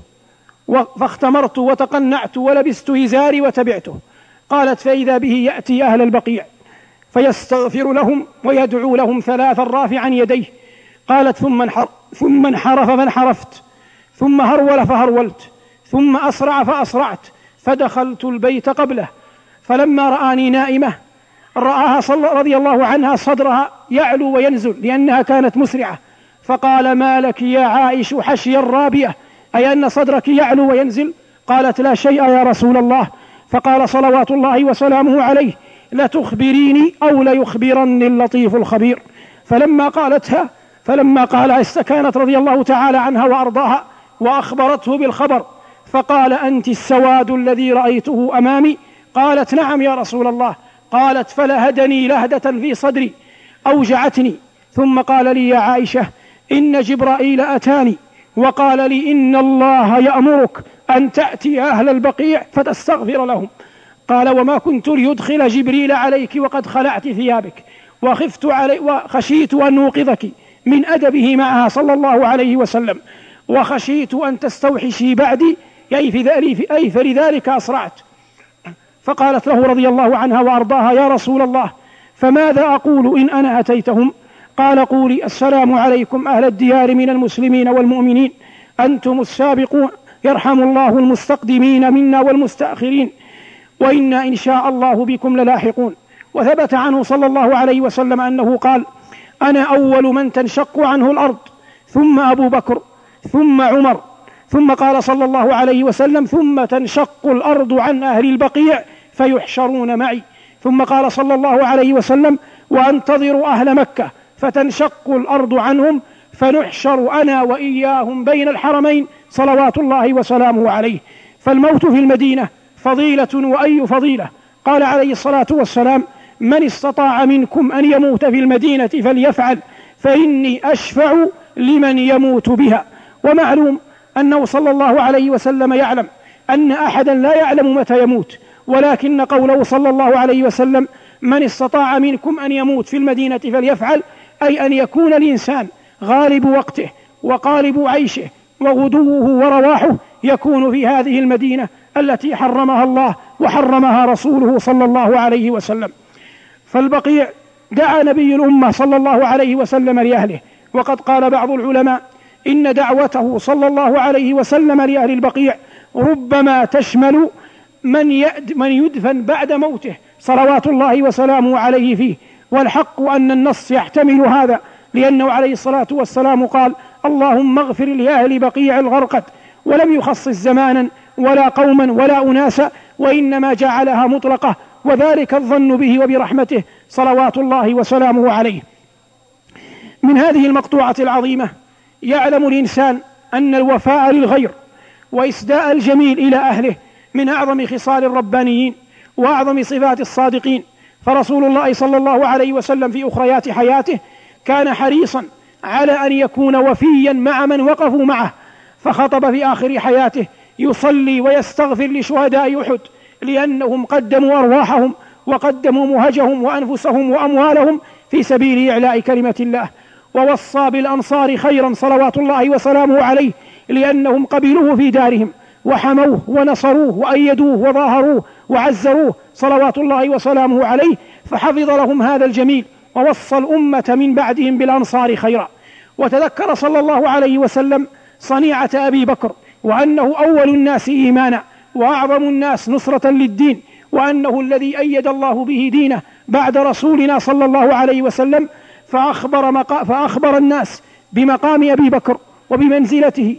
A: فاختمرت وتقنعت ولبست إزاري وتبعته. قالت فإذا به يأتي أهل البقيع فيستغفر لهم ويدعو لهم ثلاثا رافعا يديه. قالت ثم انحرف ثم انحرف فانحرفت، ثم هرول فهرولت، ثم أسرع فأسرعت، فدخلت البيت قبله، فلما رآني نائمة رآها رضي الله عنها صدرها يعلو وينزل لأنها كانت مسرعة، فقال ما لك يا عائش حشي الرابية، أي أن صدرك يعلو وينزل؟ قالت لا شيء يا رسول الله. فقال صلوات الله وسلامه عليه لتخبريني أو ليخبرني اللطيف الخبير. فلما قالتها فلما قالها استكانت رضي الله تعالى عنها وأرضاها وأخبرته بالخبر، فقال أنت السواد الذي رأيته أمامي؟ قالت نعم يا رسول الله. قالت فلهدني لهدة في صدري أوجعتني، ثم قال لي يا عائشة إن جبرائيل أتاني وقال لي إن الله يأمرك أن تأتي أهل البقيع فتستغفر لهم. قال وما كنت ليدخل جبريل عليك وقد خلعت ثيابك، وخفت علي وخشيت أن نوقظك من أدبه معها صلى الله عليه وسلم، وخشيت أن تستوحشي بعدي أي فلذلك أسرعت. فقالت له رضي الله عنها وأرضاها يا رسول الله فماذا أقول إن أنا أتيتهم؟ قال قولي السلام عليكم أهل الديار من المسلمين والمؤمنين، أنتم السابقون يرحم الله المستقدمين منا والمستأخرين، وإنا إن شاء الله بكم للاحقون. وثبت عنه صلى الله عليه وسلم أنه قال أنا أول من تنشق عنه الأرض، ثم أبو بكر، ثم عمر، ثم قال صلى الله عليه وسلم ثم تنشق الأرض عن أهل البقيع فيحشرون معي. ثم قال صلى الله عليه وسلم وأنتظر أهل مكة فتنشق الأرض عنهم فنحشر أنا وإياهم بين الحرمين صلوات الله وسلامه عليه. فالموت في المدينة فضيلة وأي فضيلة. قال عليه الصلاة والسلام من استطاع منكم أن يموت في المدينة فليفعل فإني أشفع لمن يموت بها. ومعلوم أنه صلى الله عليه وسلم يعلم أن أحدا لا يعلم متى يموت، ولكن قوله صلى الله عليه وسلم من استطاع منكم أن يموت في المدينة فليفعل أي أن يكون الإنسان غالب وقته وقالب عيشه وغدوه ورواحه يكون في هذه المدينة التي حرمها الله وحرمها رسوله صلى الله عليه وسلم. فالبقيع دعا نبي الأمة صلى الله عليه وسلم لأهله، وقد قال بعض العلماء إن دعوته صلى الله عليه وسلم لأهل البقيع ربما تشمل من من يدفن بعد موته صلوات الله وسلامه عليه فيه، والحق أن النص يحتمل هذا، لأنه عليه الصلاة والسلام قال: اللهم اغفر لأهل بقيع الغرقد، ولم يخصص زمانا ولا قوما ولا أناسا، وإنما جعلها مطلقة، وذلك الظن به وبرحمته صلوات الله وسلامه عليه. من هذه المقطوعة العظيمة يعلم الإنسان أن الوفاء للغير وإسداء الجميل إلى أهله من أعظم خصال الربانيين وأعظم صفات الصادقين. فرسول الله صلى الله عليه وسلم في أخريات حياته كان حريصا على أن يكون وفيا مع من وقفوا معه، فخطب في آخر حياته يصلي ويستغفر لشهداء أحد لأنهم قدموا أرواحهم وقدموا مهجهم وأنفسهم وأموالهم في سبيل إعلاء كلمة الله. ووصى بالأنصار خيرا صلوات الله وسلامه عليه لأنهم قبلوه في دارهم وحموه ونصروه وأيدوه وظاهروه وعزروه صلوات الله وسلامه عليه، فحفظ لهم هذا الجميل ووصى الأمة من بعدهم بالأنصار خيرا. وتذكر صلى الله عليه وسلم صنيعة أبي بكر، وأنه أول الناس إيمانا وأعظم الناس نصرة للدين، وأنه الذي أيد الله به دينه بعد رسولنا صلى الله عليه وسلم، فأخبر, مقا... فأخبر الناس بمقام أبي بكر وبمنزلته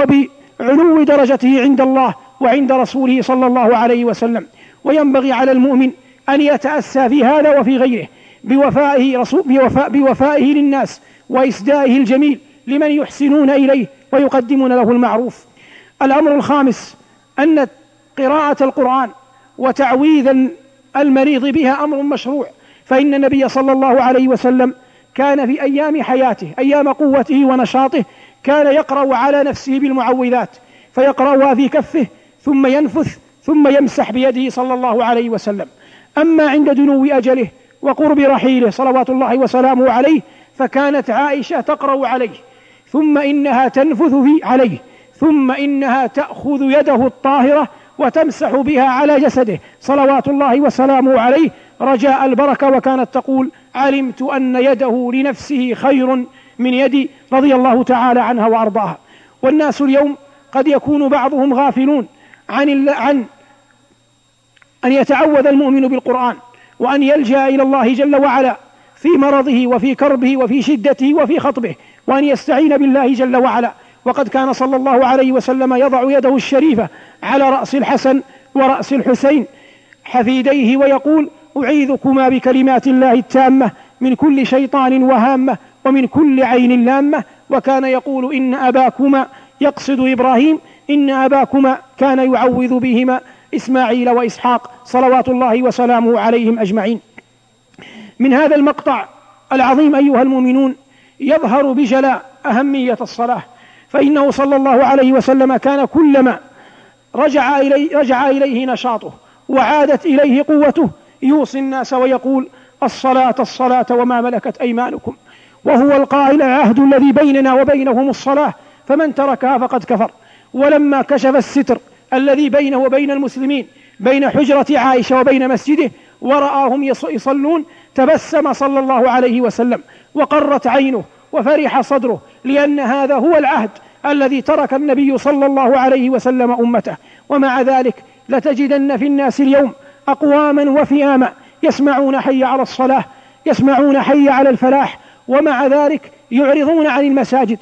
A: وبعلو درجته عند الله وعند رسوله صلى الله عليه وسلم. وينبغي على المؤمن أن يتأسى في هذا وفي غيره بوفائه, رسول... بوفاء... بوفائه للناس وإسدائه الجميل لمن يحسنون إليه ويقدمون له المعروف. الأمر الخامس أن قراءة القرآن وتعويذ المريض بها أمر مشروع، فإن النبي صلى الله عليه وسلم كان في أيام حياته أيام قوته ونشاطه كان يقرأ على نفسه بالمعوذات، فيقرأها في كفه ثم ينفث ثم يمسح بيده صلى الله عليه وسلم. أما عند دنو أجله وقرب رحيله صلوات الله وسلامه عليه فكانت عائشة تقرأ عليه ثم إنها تنفث في عليه ثم إنها تأخذ يده الطاهرة وتمسح بها على جسده صلوات الله وسلامه عليه رجاء البركة، وكانت تقول: علمت أن يده لنفسه خير من يدي، رضي الله تعالى عنها وأرضاها. والناس اليوم قد يكون بعضهم غافلون عن, عن أن يتعوذ المؤمن بالقرآن وأن يلجأ إلى الله جل وعلا في مرضه وفي كربه وفي شدته وفي خطبه، وأن يستعين بالله جل وعلا. وقد كان صلى الله عليه وسلم يضع يده الشريفة على رأس الحسن ورأس الحسين حفيديه ويقول: أعيذكما بكلمات الله التامة من كل شيطان وهامة ومن كل عين لامة. وكان يقول: إن أباكما، يقصد إبراهيم، إن أباكما كان يعوذ بهما إسماعيل وإسحاق صلوات الله وسلامه عليهم أجمعين. من هذا المقطع العظيم أيها المؤمنون يظهر بجلاء أهمية الصلاة، فإنه صلى الله عليه وسلم كان كلما رجع إليه, رجع إليه نشاطه وعادت إليه قوته يوصي الناس ويقول: الصلاة الصلاة وما ملكت أيمانكم، وهو القائل: العهد الذي بيننا وبينهم الصلاة فمن تركها فقد كفر. ولما كشف الستر الذي بينه وبين المسلمين بين حجرة عائشة وبين مسجده ورآهم يصلون تبسم صلى الله عليه وسلم وقرت عينه وفرح صدره، لأن هذا هو العهد الذي ترك النبي صلى الله عليه وسلم أمته. ومع ذلك لتجدن في الناس اليوم أقواما وفئاما يسمعون حي على الصلاة، يسمعون حي على الفلاح، ومع ذلك يعرضون عن المساجد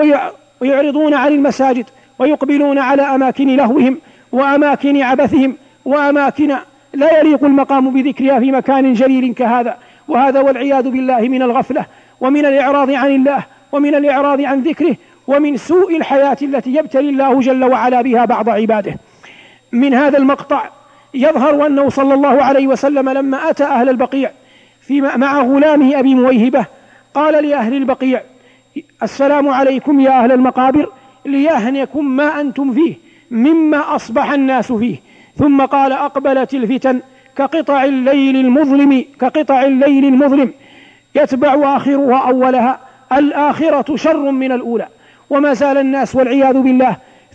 A: ويعرضون عن المساجد ويقبلون على أماكن لهوهم وأماكن عبثهم وأماكن لا يليق المقام بذكرها في مكان جليل كهذا. وهذا والعياذ بالله من الغفلة ومن الإعراض عن الله ومن الإعراض عن ذكره ومن سوء الحياة التي يبتلي الله جل وعلا بها بعض عباده. من هذا المقطع يظهر أنه صلى الله عليه وسلم لما أتى أهل البقيع في مع غلامه أبي مويهبة قال لأهل البقيع: السلام عليكم يا أهل المقابر، ليهنكم ما أنتم فيه مما أصبح الناس فيه. ثم قال: أقبلت الفتن كقطع الليل المظلم كقطع الليل المظلم يتبع آخرها أولها، الآخرة شر من الأولى. وما زال الناس والعياذ بالله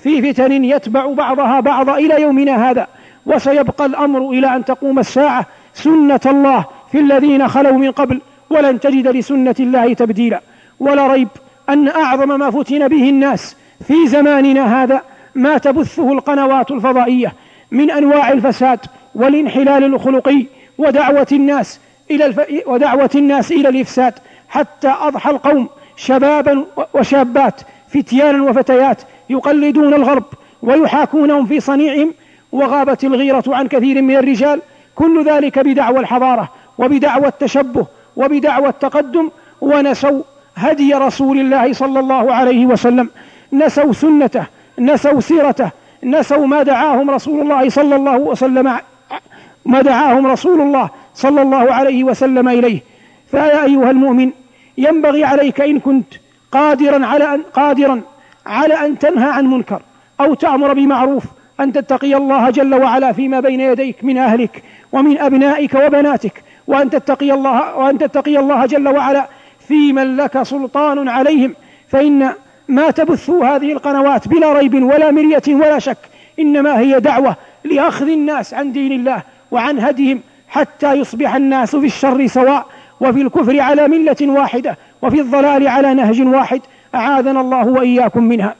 A: في فتن يتبع بعضها بعضا إلى يومنا هذا، وسيبقى الأمر إلى أن تقوم الساعة سنة الله في الذين خلوا من قبل، ولن تجد لسنة الله تبديلا. ولا ريب أن أعظم ما فتن به الناس في زماننا هذا ما تبثه القنوات الفضائية من أنواع الفساد والانحلال الخلقي ودعوة الناس إلى الف... ودعوة الناس إلى الإفساد، حتى أضحى القوم شبابا وشابات فتيانا وفتيات يقلدون الغرب ويحاكونهم في صنيعهم، وغابت الغيرة عن كثير من الرجال، كل ذلك بدعوى الحضارة وبدعوى التشبه وبدعوى التقدم، ونسوا هدي رسول الله صلى الله عليه وسلم، نسوا سنته، نسوا سيرته، نسوا ما دعاهم رسول الله صلى الله وسلم ما دعاهم رسول الله صلى الله عليه وسلم إليه. فيا أيها المؤمن، ينبغي عليك إن كنت قادرا على أن قادرا على أن تنهى عن منكر أو تأمر بمعروف أن تتقي الله جل وعلا فيما بين يديك من أهلك ومن أبنائك وبناتك، وأن تتقي الله وأن تتقي الله جل وعلا في من لك سلطان عليهم، فإن ما تبث هذه القنوات بلا ريب ولا مرية ولا شك إنما هي دعوة لأخذ الناس عن دين الله وعن هديهم، حتى يصبح الناس في الشر سواء، وفي الكفر على ملة واحدة، وفي الضلال على نهج واحد، أعاذنا الله وإياكم منها.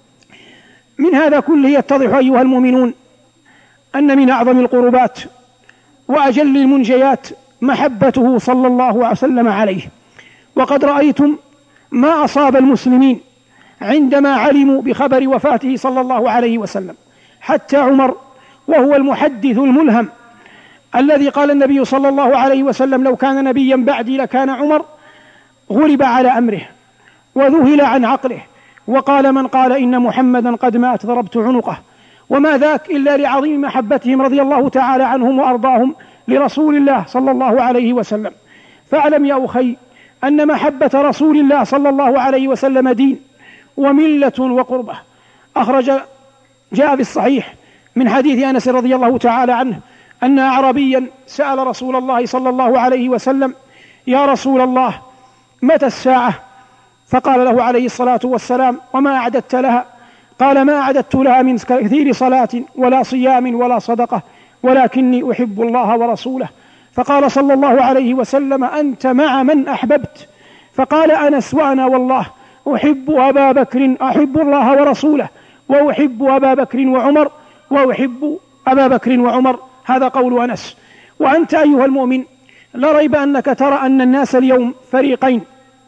A: من هذا كله يتضح أيها المؤمنون أن من أعظم القربات وأجل المنجيات محبته صلى الله عليه وسلم عليه. وقد رأيتم ما أصاب المسلمين عندما علموا بخبر وفاته صلى الله عليه وسلم، حتى عمر وهو المحدث الملهم الذي قال النبي صلى الله عليه وسلم: لو كان نبيا بعدي لكان عمر، غلب على أمره وذهل عن عقله، وقال: من قال إن محمدا قد مات ضربت عنقه. وما ذاك إلا لعظيم محبتهم رضي الله تعالى عنهم وأرضاهم لرسول الله صلى الله عليه وسلم. فاعلم يا أخي أن محبة رسول الله صلى الله عليه وسلم دين وملة وقربة. أخرج جاء في الصحيح من حديث أنس رضي الله تعالى عنه أن أعرابيا سأل رسول الله صلى الله عليه وسلم: يا رسول الله، متى الساعة؟ فقال له عليه الصلاة والسلام: وما أعددت لها؟ قال: ما أعددت لها من كثير صلاة ولا صيام ولا صدقة، ولكني أحب الله ورسوله. فقال صلى الله عليه وسلم: أنت مع من أحببت. فقال أنس: وأنا والله أحب أبا بكر، أحب الله ورسوله، وأحب أبا بكر وعمر، وأحب أبا بكر وعمر. هذا قول أنس. وأنت أيها المؤمن لا ريب أنك ترى أن الناس اليوم فريقين،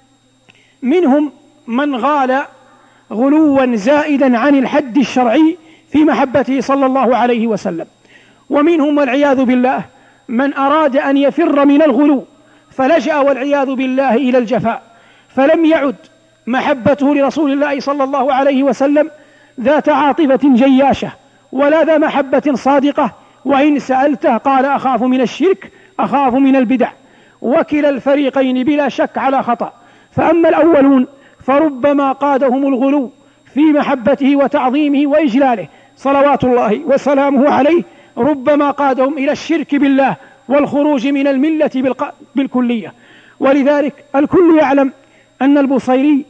A: منهم من غال غلوا زائدا عن الحد الشرعي في محبته صلى الله عليه وسلم، ومنهم والعياذ بالله من أراد أن يفر من الغلو فلجأ والعياذ بالله إلى الجفاء، فلم يعد محبته لرسول الله صلى الله عليه وسلم ذات عاطفة جياشة ولا ذا محبة صادقة، وإن سألته قال: أخاف من الشرك، أخاف من البدع. وكلا الفريقين بلا شك على خطأ. فأما الأولون فربما قادهم الغلو في محبته وتعظيمه وإجلاله صلوات الله وسلامه عليه، ربما قادهم إلى الشرك بالله والخروج من الملة بالكلية. ولذلك الكل يعلم أن البصيري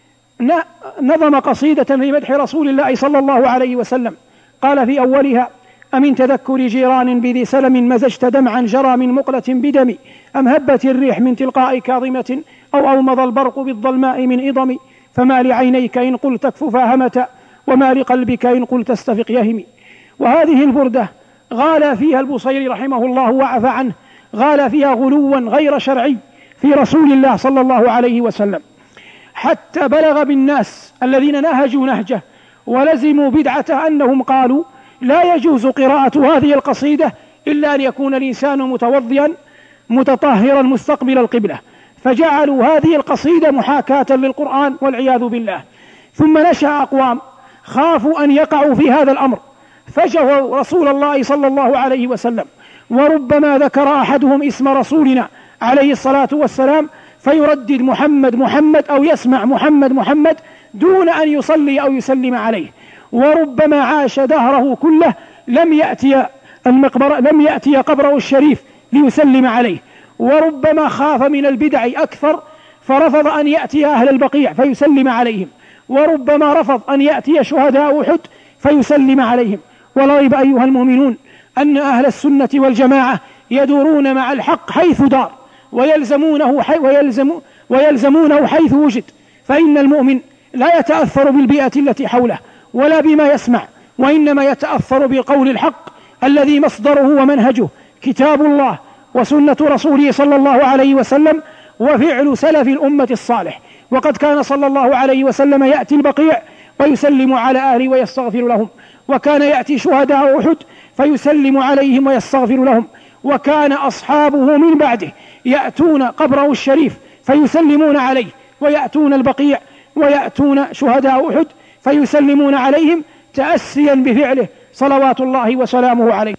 A: نظم قصيدة في مدح رسول الله صلى الله عليه وسلم، قال في أولها: أمن تذكر جيران بذي سلم مزجت دمعا جرى من مقلة بدم، أم هبت الريح من تلقاء كاظمة، أو أومض البرق بالظلماء من إضم، فما لعينيك إن قلت اكففا همة، وما لقلبك إن قلت استفق يهم. وهذه البردة غال فيها البصيري رحمه الله وعفى عنه، غال فيها غلوا غير شرعي في رسول الله صلى الله عليه وسلم، حتى بلغ بالناس الذين نهجوا نهجه ولزموا بدعته أنهم قالوا: لا يجوز قراءة هذه القصيدة إلا أن يكون الإنسان متوضيا متطهرا مستقبل القبلة، فجعلوا هذه القصيدة محاكاة للقرآن والعياذ بالله. ثم نشأ أقوام خافوا أن يقعوا في هذا الأمر فجروا رسول الله صلى الله عليه وسلم، وربما ذكر أحدهم اسم رسولنا عليه الصلاة والسلام فيردد محمد محمد أو يسمع محمد محمد دون أن يصلي أو يسلم عليه، وربما عاش دهره كله لم يأتي المقبرة لم يأتي قبره الشريف ليسلم عليه، وربما خاف من البدع أكثر فرفض أن يأتي أهل البقيع فيسلم عليهم، وربما رفض أن يأتي شهداء أحد فيسلم عليهم. ولا ريب أيها المؤمنون أن أهل السنة والجماعة يدورون مع الحق حيث دار، ويلزمونه, حي ويلزم ويلزمونه حيث وجد. فإن المؤمن لا يتأثر بالبيئة التي حوله ولا بما يسمع، وإنما يتأثر بقول الحق الذي مصدره ومنهجه كتاب الله وسنة رسوله صلى الله عليه وسلم وفعل سلف الأمة الصالح. وقد كان صلى الله عليه وسلم يأتي البقيع ويسلم على أهله ويستغفر لهم، وكان يأتي شهداء أحد فيسلم عليهم ويستغفر لهم، وكان أصحابه من بعده يأتون قبره الشريف فيسلمون عليه، ويأتون البقيع ويأتون شهداء أحد فيسلمون عليهم تأسيا بفعله صلوات الله وسلامه عليه.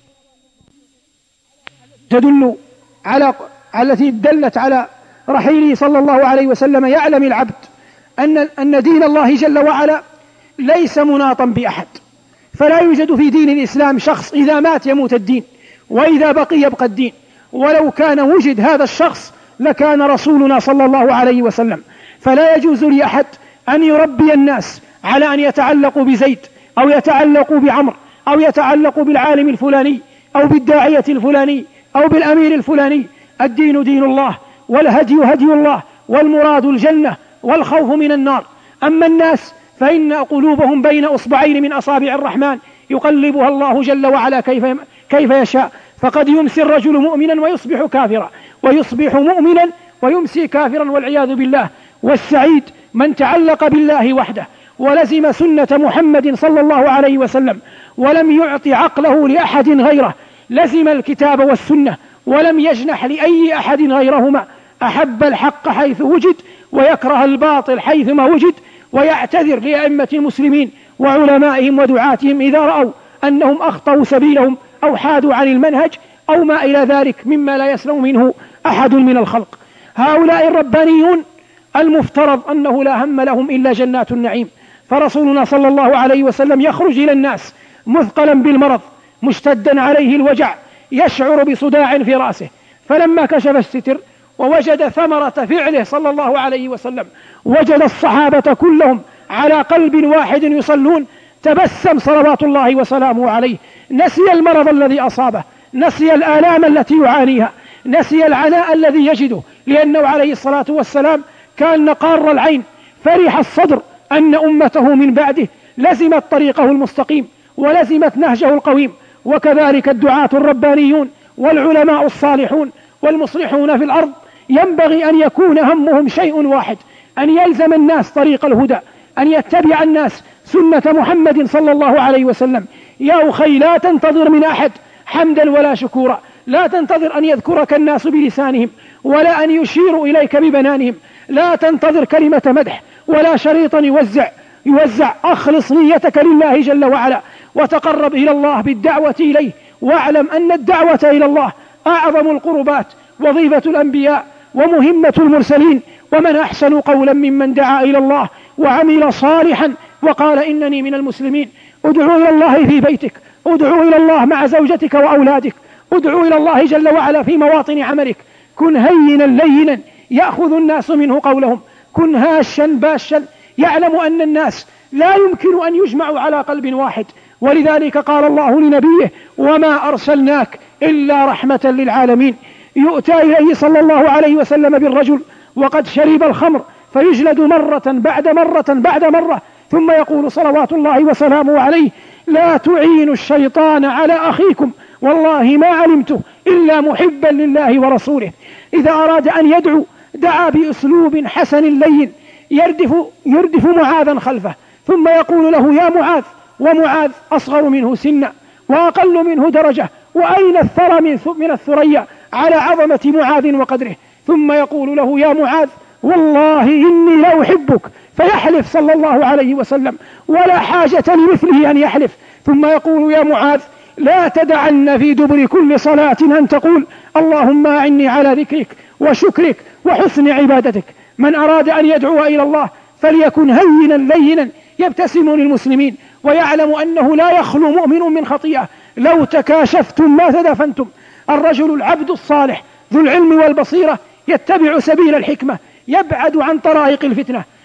A: تدل على التي دلت على رحيله صلى الله عليه وسلم. يعلم العبد أن أن دين الله جل وعلا ليس مناطا بأحد، فلا يوجد في دين الإسلام شخص إذا مات يموت الدين، وإذا بقي يبقى الدين. ولو كان وجد هذا الشخص لكان رسولنا صلى الله عليه وسلم. فلا يجوز لأحد أن يربي الناس على أن يتعلقوا بزيد أو يتعلقوا بعمر أو يتعلقوا بالعالم الفلاني أو بالداعية الفلاني أو بالأمير الفلاني. الدين دين الله، والهدي هدي الله، والمراد الجنة، والخوف من النار. أما الناس فإن قلوبهم بين أصبعين من أصابع الرحمن يقلبها الله جل وعلا كيف كيف يشاء. فقد يمسي الرجل مؤمنا ويصبح كافرا، ويصبح مؤمنا ويمسي كافرا والعياذ بالله. والسعيد من تعلق بالله وحده ولزم سنة محمد صلى الله عليه وسلم ولم يعطي عقله لأحد غيره، لزم الكتاب والسنة ولم يجنح لأي أحد غيرهما، أحب الحق حيث وجد ويكره الباطل حيثما وجد، ويعتذر لأئمة المسلمين وعلمائهم ودعاتهم إذا رأوا أنهم أخطأوا سبيلهم أو حادوا عن المنهج أو ما إلى ذلك مما لا يسلم منه أحد من الخلق. هؤلاء الربانيون المفترض أنه لا هم لهم إلا جنات النعيم. فرسولنا صلى الله عليه وسلم يخرج إلى الناس مثقلا بالمرض مشتدا عليه الوجع، يشعر بصداع في رأسه، فلما كشف الستر ووجد ثمرة فعله صلى الله عليه وسلم وجد الصحابة كلهم على قلب واحد يصلون، تبسم صلوات الله وسلامه عليه، نسي المرض الذي أصابه، نسي الآلام التي يعانيها، نسي العناء الذي يجده، لأنه عليه الصلاة والسلام كان نقار العين فرح الصدر أن أمته من بعده لزمت طريقه المستقيم ولزمت نهجه القويم. وكذلك الدعاة الربانيون والعلماء الصالحون والمصلحون في الأرض ينبغي أن يكون همهم شيء واحد، أن يلزم الناس طريق الهدى، أن يتبع الناس سنة محمد صلى الله عليه وسلم. يا أخي لا تنتظر من أحد حمدا ولا شكورا، لا تنتظر أن يذكرك الناس بلسانهم ولا أن يشيروا إليك ببنانهم، لا تنتظر كلمة مدح ولا شريطا يوزع يوزع أخلص نيتك لله جل وعلا وتقرب إلى الله بالدعوة إليه، واعلم أن الدعوة إلى الله أعظم القربات، وظيفة الأنبياء ومهمة المرسلين. ومن أحسن قولا ممن دعا إلى الله وعمل صالحا وقال إنني من المسلمين. ادعو إلى الله في بيتك، ادعو إلى الله مع زوجتك وأولادك، ادعو إلى الله جل وعلا في مواطن عملك. كن هينا لينا يأخذ الناس منه قولهم، كن هاشا باشا يعلم أن الناس لا يمكن أن يجمعوا على قلب واحد. ولذلك قال الله لنبيه وما أرسلناك إلا رحمة للعالمين. يؤتى إليه صلى الله عليه وسلم بالرجل وقد شرب الخمر فيجلد مرة بعد مرة بعد مرة، ثم يقول صلوات الله وسلامه عليه لا تعينوا الشيطان على أخيكم والله ما علمته إلا محبا لله ورسوله. إذا أراد أن يدعو دعا بأسلوب حسن لين يردف, يردف معاذا خلفه، ثم يقول له يا معاذ، ومعاذ أصغر منه سنا وأقل منه درجة، وأين الثرى من الثريا على عظمة معاذ وقدره. ثم يقول له يا معاذ والله إني لا أحبك، فيحلف صلى الله عليه وسلم ولا حاجة لمثله أن يحلف. ثم يقول يا معاذ لا تدعن في دبر كل صلاة أن تقول اللهم أعني على ذكرك وشكرك وحسن عبادتك. من أراد أن يدعو إلى الله فليكن هينا لينا يبتسم للمسلمين ويعلم أنه لا يخلو مؤمن من خطيئة. لو تكاشفتم ما تدفنتم. الرجل العبد الصالح ذو العلم والبصيرة يتبع سبيل الحكمة، يبعد عن طرائق الفتنة،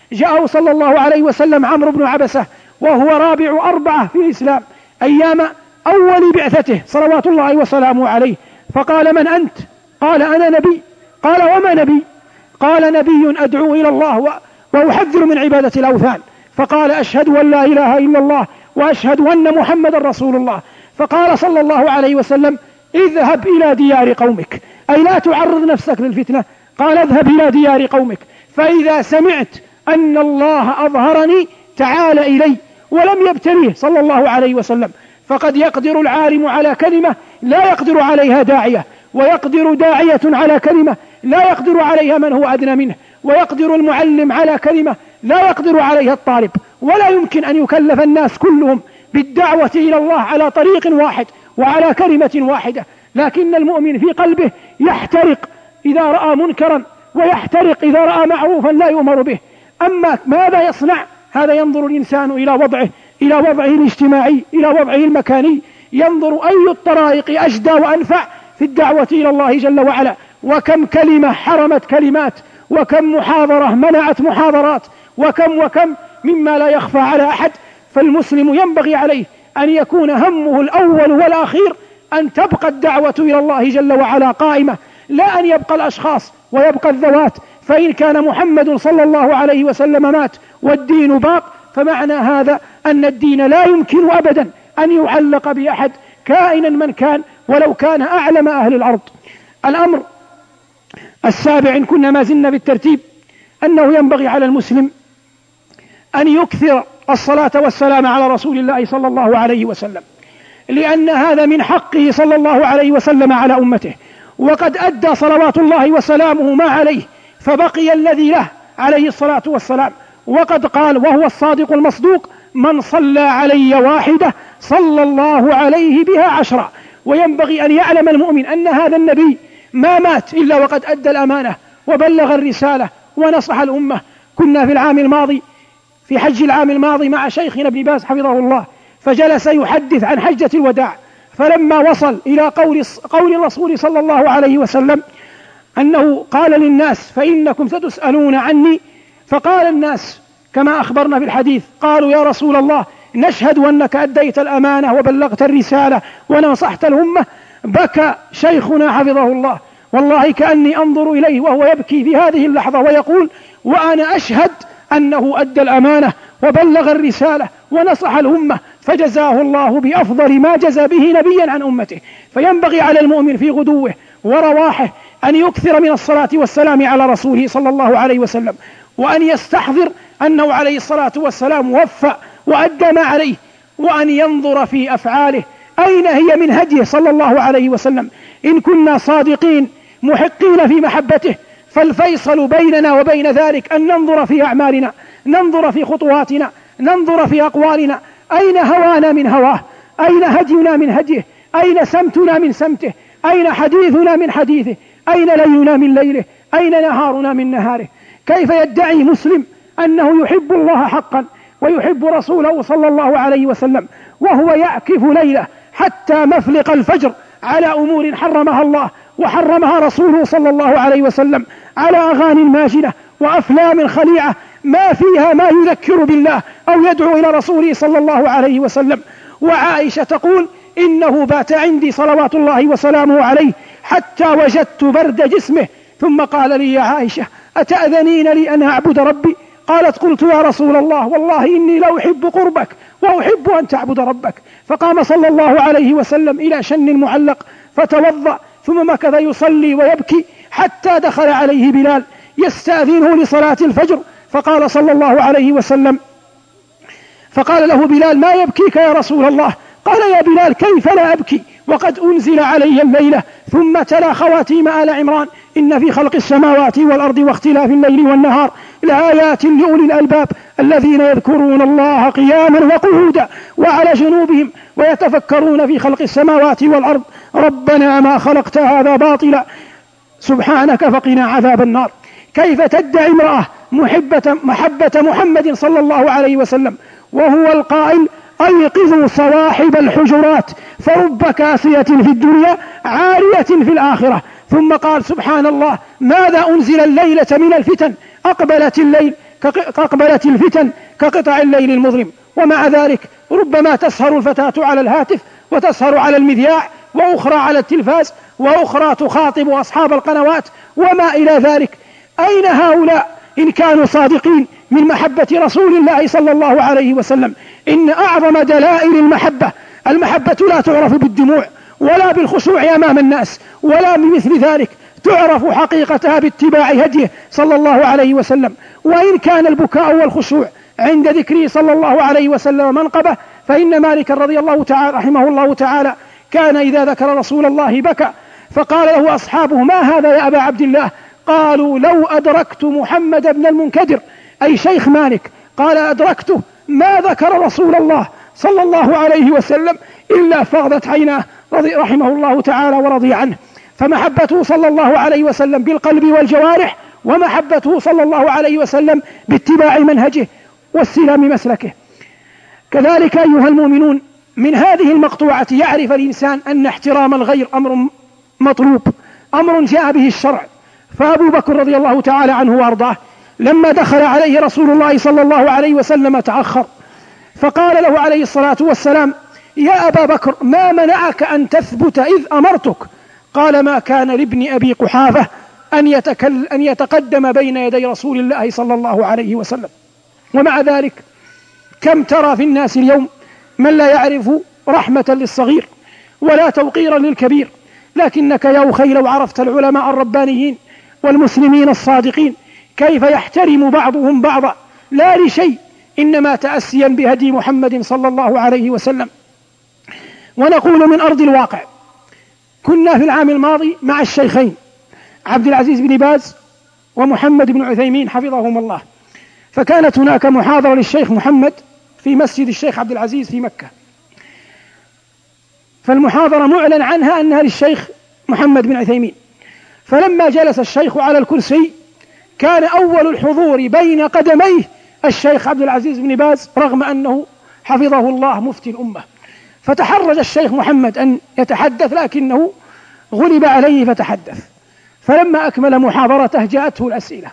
A: جاءه صلى الله عليه وسلم عمرو بن عبسة وهو رابع أربعة في الإسلام أيام أول بعثته صلوات الله وسلامه عليه، فقال: من أنت؟ قال: أنا نبي. قال: وما نبي؟ قال: نبي أدعو إلى الله وأحذر من عبادة الأوثان. فقال: أشهد أن لا إله إلا الله وأشهد أن محمد رسول الله. فقال صلى الله عليه وسلم: اذهب إلى ديار قومك، أي لا تعرض نفسك للفتنة. قال: اذهب إلى ديار قومك فإذا سمعت أن الله أظهرني تعال إلي. ولم يبتليه صلى الله عليه وسلم، فقد يقدر العالم على كلمة لا يقدر عليها داعية، ويقدر داعية على كلمة لا يقدر عليها من هو أدنى منه، ويقدر المعلم على كلمة لا يقدر عليها الطالب. ولا يمكن أن يكلف الناس كلهم بالدعوة إلى الله على طريق واحد وعلى كلمة واحدة، لكن المؤمن في قلبه يحترق إذا رأى منكرا، ويحترق إذا رأى معروفا لا يؤمر به. أما ماذا يصنع؟ هذا ينظر الإنسان إلى وضعه، إلى وضعه الاجتماعي، إلى وضعه المكاني، ينظر أي الطرائق أجدى وأنفع في الدعوة إلى الله جل وعلا. وكم كلمة حرمت كلمات، وكم محاضرة منعت محاضرات، وكم وكم مما لا يخفى على أحد. فالمسلم ينبغي عليه أن يكون همه الأول والأخير أن تبقى الدعوة إلى الله جل وعلا قائمة، لا أن يبقى الأشخاص ويبقى الذوات. فإن كان محمد صلى الله عليه وسلم مات والدين باق، فمعنى هذا أن الدين لا يمكن أبدا أن يعلق بأحد كائنا من كان، ولو كان أعلم أهل الأرض. الأمر السابع، إن كنا ما زلنا بالترتيب، أنه ينبغي على المسلم أن يكثر الصلاة والسلام على رسول الله صلى الله عليه وسلم، لأن هذا من حقه صلى الله عليه وسلم على أمته، وقد أدى صلوات الله وسلامه ما عليه، فبقي الذي له عليه الصلاة والسلام. وقد قال وهو الصادق المصدوق: من صلى علي واحدة صلى الله عليه بها عشرة. وينبغي أن يعلم المؤمن أن هذا النبي ما مات إلا وقد أدى الأمانة وبلغ الرسالة ونصح الأمة. كنا في العام الماضي في حج العام الماضي مع شيخنا ابن باز حفظه الله، فجلس يحدث عن حجة الوداع، فلما وصل إلى قول قول الرسول صلى الله عليه وسلم أنه قال للناس: فإنكم ستسألون عني. فقال الناس كما أخبرنا في الحديث، قالوا: يا رسول الله، نشهد أنك أديت الأمانة وبلغت الرسالة ونصحت الأمة. بكى شيخنا حفظه الله، والله كأني أنظر إليه وهو يبكي في هذه اللحظة ويقول: وأنا أشهد أنه أدى الأمانة وبلغ الرسالة ونصح الأمة، فجزاه الله بأفضل ما جزى به نبيا عن أمته. فينبغي على المؤمن في غدوه ورواحه أن يكثر من الصلاة والسلام على رسوله صلى الله عليه وسلم، وأن يستحضر أنه عليه الصلاة والسلام وفى وأدى ما عليه، وأن ينظر في أفعاله أين هي من هديه صلى الله عليه وسلم. إن كنا صادقين محقين في محبته، فالفيصل بيننا وبين ذلك أن ننظر في أعمالنا، ننظر في خطواتنا، ننظر في أقوالنا، أين هوانا من هواه، أين هدينا من هديه، أين سمتنا من سمته، أين حديثنا من حديثه، أين ليلنا من ليله، أين نهارنا من نهاره. كيف يدعي مسلم أنه يحب الله حقا ويحب رسوله صلى الله عليه وسلم وهو يعكف ليله حتى مفلق الفجر على أمور حرمها الله وحرمها رسوله صلى الله عليه وسلم، على أغاني ماجنة وأفلام خليعة ما فيها ما يذكر بالله أو يدعو إلى رسوله صلى الله عليه وسلم. وعائشة تقول: إنه بات عندي صلوات الله وسلامه عليه حتى وجدت برد جسمه، ثم قال لي: يا عائشة، أتأذنين لي أن أعبد ربي؟ قالت: قلت يا رسول الله، والله إني لا أحب قربك وأحب أن تعبد ربك. فقام صلى الله عليه وسلم إلى شن المعلق فتوضأ، ثم مكث يصلي ويبكي حتى دخل عليه بلال يستأذنه لصلاة الفجر، فقال صلى الله عليه وسلم فقال له بلال: ما يبكيك يا رسول الله؟ قال: يا بلال، كيف لا أبكي وقد أنزل علي الليلة؟ ثم تلا خواتيم آل عمران: إن في خلق السماوات والأرض واختلاف الليل والنهار لآيات لأولي الألباب الذين يذكرون الله قياما وقعودا وعلى جنوبهم ويتفكرون في خلق السماوات والأرض ربنا ما خلقت هذا باطلا سبحانك فقنا عذاب النار. كيف تدعي امرأة محبة, محبة محمد صلى الله عليه وسلم وهو القائل: أيقظوا صواحب الحجرات فرب كاسية في الدنيا عارية في الآخرة. ثم قال: سبحان الله، ماذا أنزل الليلة من الفتن؟ أقبلت الليل كقبلة الفتن كقطع الليل المظلم. ومع ذلك ربما تسهر الفتاة على الهاتف وتسهر على المذياع، وأخرى على التلفاز، وأخرى تخاطب أصحاب القنوات وما إلى ذلك. أين هؤلاء إن كانوا صادقين من محبة رسول الله صلى الله عليه وسلم؟ إن أعظم دلائل المحبة، المحبة لا تعرف بالدموع ولا بالخشوع أمام الناس ولا بمثل ذلك، تعرف حقيقتها باتباع هديه صلى الله عليه وسلم. وإن كان البكاء والخشوع عند ذكره صلى الله عليه وسلم منقبة، فإن مالك رضي الله تعالى رحمه الله تعالى كان إذا ذكر رسول الله بكى، فقال له أصحابه: ما هذا يا أبا عبد الله؟ قالوا: لو أدركت محمد بن المنكدر، أي شيخ مالك، قال: أدركته ما ذكر رسول الله صلى الله عليه وسلم إلا فغضت عيناه رضي رحمه الله تعالى ورضي عنه. فمحبته صلى الله عليه وسلم بالقلب والجوارح، ومحبته صلى الله عليه وسلم باتباع منهجه واستلام مسلكه. كذلك أيها المؤمنون، من هذه المقطوعة يعرف الإنسان أن احترام الغير أمر مطلوب، أمر جاء به الشرع. فأبو بكر رضي الله تعالى عنه وأرضاه لما دخل عليه رسول الله صلى الله عليه وسلم تأخر، فقال له عليه الصلاة والسلام: يا أبا بكر، ما منعك أن تثبت إذ أمرتك؟ قال: ما كان لابن أبي قحافة أن, يتكل أن يتقدم بين يدي رسول الله صلى الله عليه وسلم. ومع ذلك كم ترى في الناس اليوم من لا يعرف رحمة للصغير ولا توقيرا للكبير. لكنك يا أخي لو عرفت العلماء الربانيين والمسلمين الصادقين كيف يحترم بعضهم بعضا، لا لشيء، إنما تأسيا بهدي محمد صلى الله عليه وسلم. ونقول من أرض الواقع، كنا في العام الماضي مع الشيخين عبد العزيز بن باز ومحمد بن عثيمين حفظهم الله، فكانت هناك محاضرة للشيخ محمد في مسجد الشيخ عبد العزيز في مكة. فالمحاضرة معلن عنها أنها للشيخ محمد بن عثيمين. فلما جلس الشيخ على الكرسي كان أول الحضور بين قدميه الشيخ عبد العزيز بن باز، رغم أنه حفظه الله مفتي الأمة. فتحرج الشيخ محمد أن يتحدث، لكنه غلب عليه فتحدث. فلما أكمل محاضرته جاءته الأسئلة،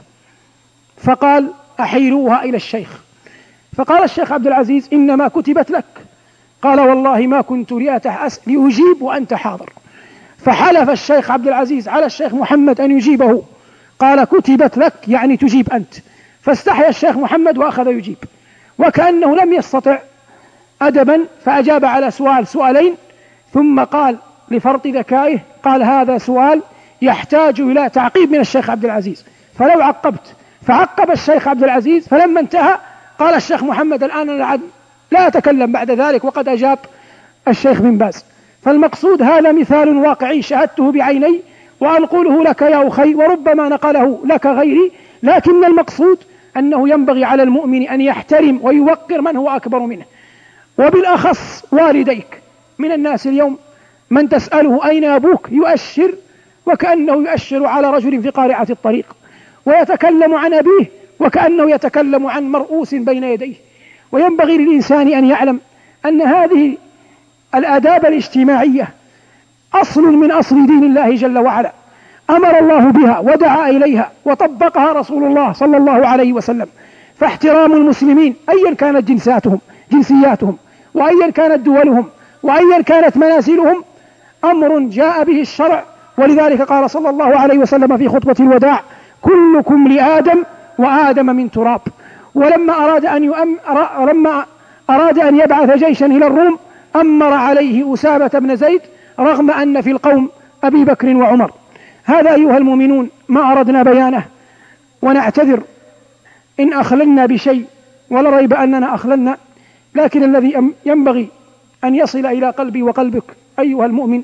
A: فقال: أحيلوها إلى الشيخ. فقال الشيخ عبد العزيز: إنما كتبت لك. قال: والله ما كنت لأجيب وأنت حاضر. فحلف الشيخ عبد العزيز على الشيخ محمد أن يجيبه، قال: كتبت لك يعني تجيب أنت. فاستحيا الشيخ محمد وأخذ يجيب، وكأنه لم يستطع أدبا، فأجاب على سؤال سؤالين، ثم قال لفرط ذكائه: قال: هذا سؤال يحتاج إلى تعقيب من الشيخ عبد العزيز، فلو عقبت. فعقب الشيخ عبد العزيز، فلما انتهى قال الشيخ محمد: الآن أنا لا أتكلم بعد ذلك، وقد أجاب الشيخ بن باز. فالمقصود هذا مثال واقعي شاهدته بعيني وأنقله لك يا أخي، وربما نقله لك غيري، لكن المقصود أنه ينبغي على المؤمن أن يحترم ويوقر من هو أكبر منه، وبالأخص والديك. من الناس اليوم من تسأله: أين أبوك؟ يؤشر، وكأنه يؤشر على رجل في قارعة الطريق، ويتكلم عن أبيه وكأنه يتكلم عن مرؤوس بين يديه. وينبغي للإنسان أن يعلم أن هذه الآداب الاجتماعية أصل من أصل دين الله جل وعلا، أمر الله بها ودعا إليها وطبقها رسول الله صلى الله عليه وسلم. فاحترام المسلمين أيا كانت جنساتهم جنسياتهم وأيا كانت دولهم وأيا كانت منازلهم أمر جاء به الشرع. ولذلك قال صلى الله عليه وسلم في خطبة الوداع: كلكم لآدم وآدم من تراب. ولما أراد أن يؤم... لما أراد أن يبعث جيشا إلى الروم أمر عليه أسامة بن زيد، رغم أن في القوم أبي بكر وعمر. هذا أيها المؤمنون ما أردنا بيانه، ونعتذر إن أخللنا بشيء، ولا ريب أننا أخللنا، لكن الذي ينبغي أن يصل إلى قلبي وقلبك أيها المؤمن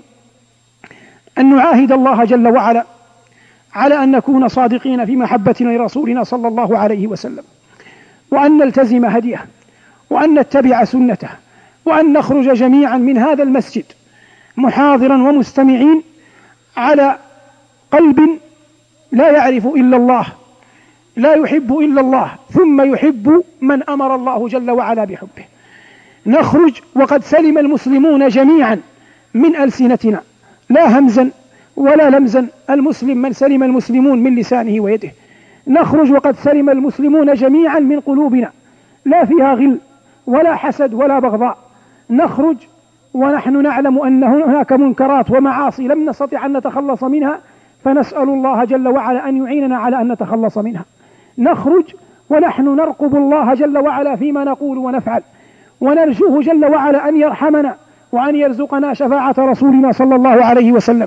A: أن نعاهد الله جل وعلا على أن نكون صادقين في محبتنا لرسولنا صلى الله عليه وسلم، وأن نلتزم هديه، وأن نتبع سنته، وأن نخرج جميعا من هذا المسجد محاضرا ومستمعين على قلب لا يعرف إلا الله، لا يحب إلا الله، ثم يحب من أمر الله جل وعلا بحبه. نخرج وقد سلم المسلمون جميعا من ألسنتنا، لا همزا ولا لمزا. المسلم من سلم المسلمون من لسانه ويده. نخرج وقد سلم المسلمون جميعا من قلوبنا، لا فيها غل ولا حسد ولا بغضاء. نخرج ونحن نعلم أن هناك منكرات ومعاصي لم نستطع أن نتخلص منها، فنسأل الله جل وعلا أن يعيننا على أن نتخلص منها. نخرج ونحن نرقب الله جل وعلا فيما نقول ونفعل، ونرجوه جل وعلا أن يرحمنا وأن يرزقنا شفاعة رسولنا صلى الله عليه وسلم.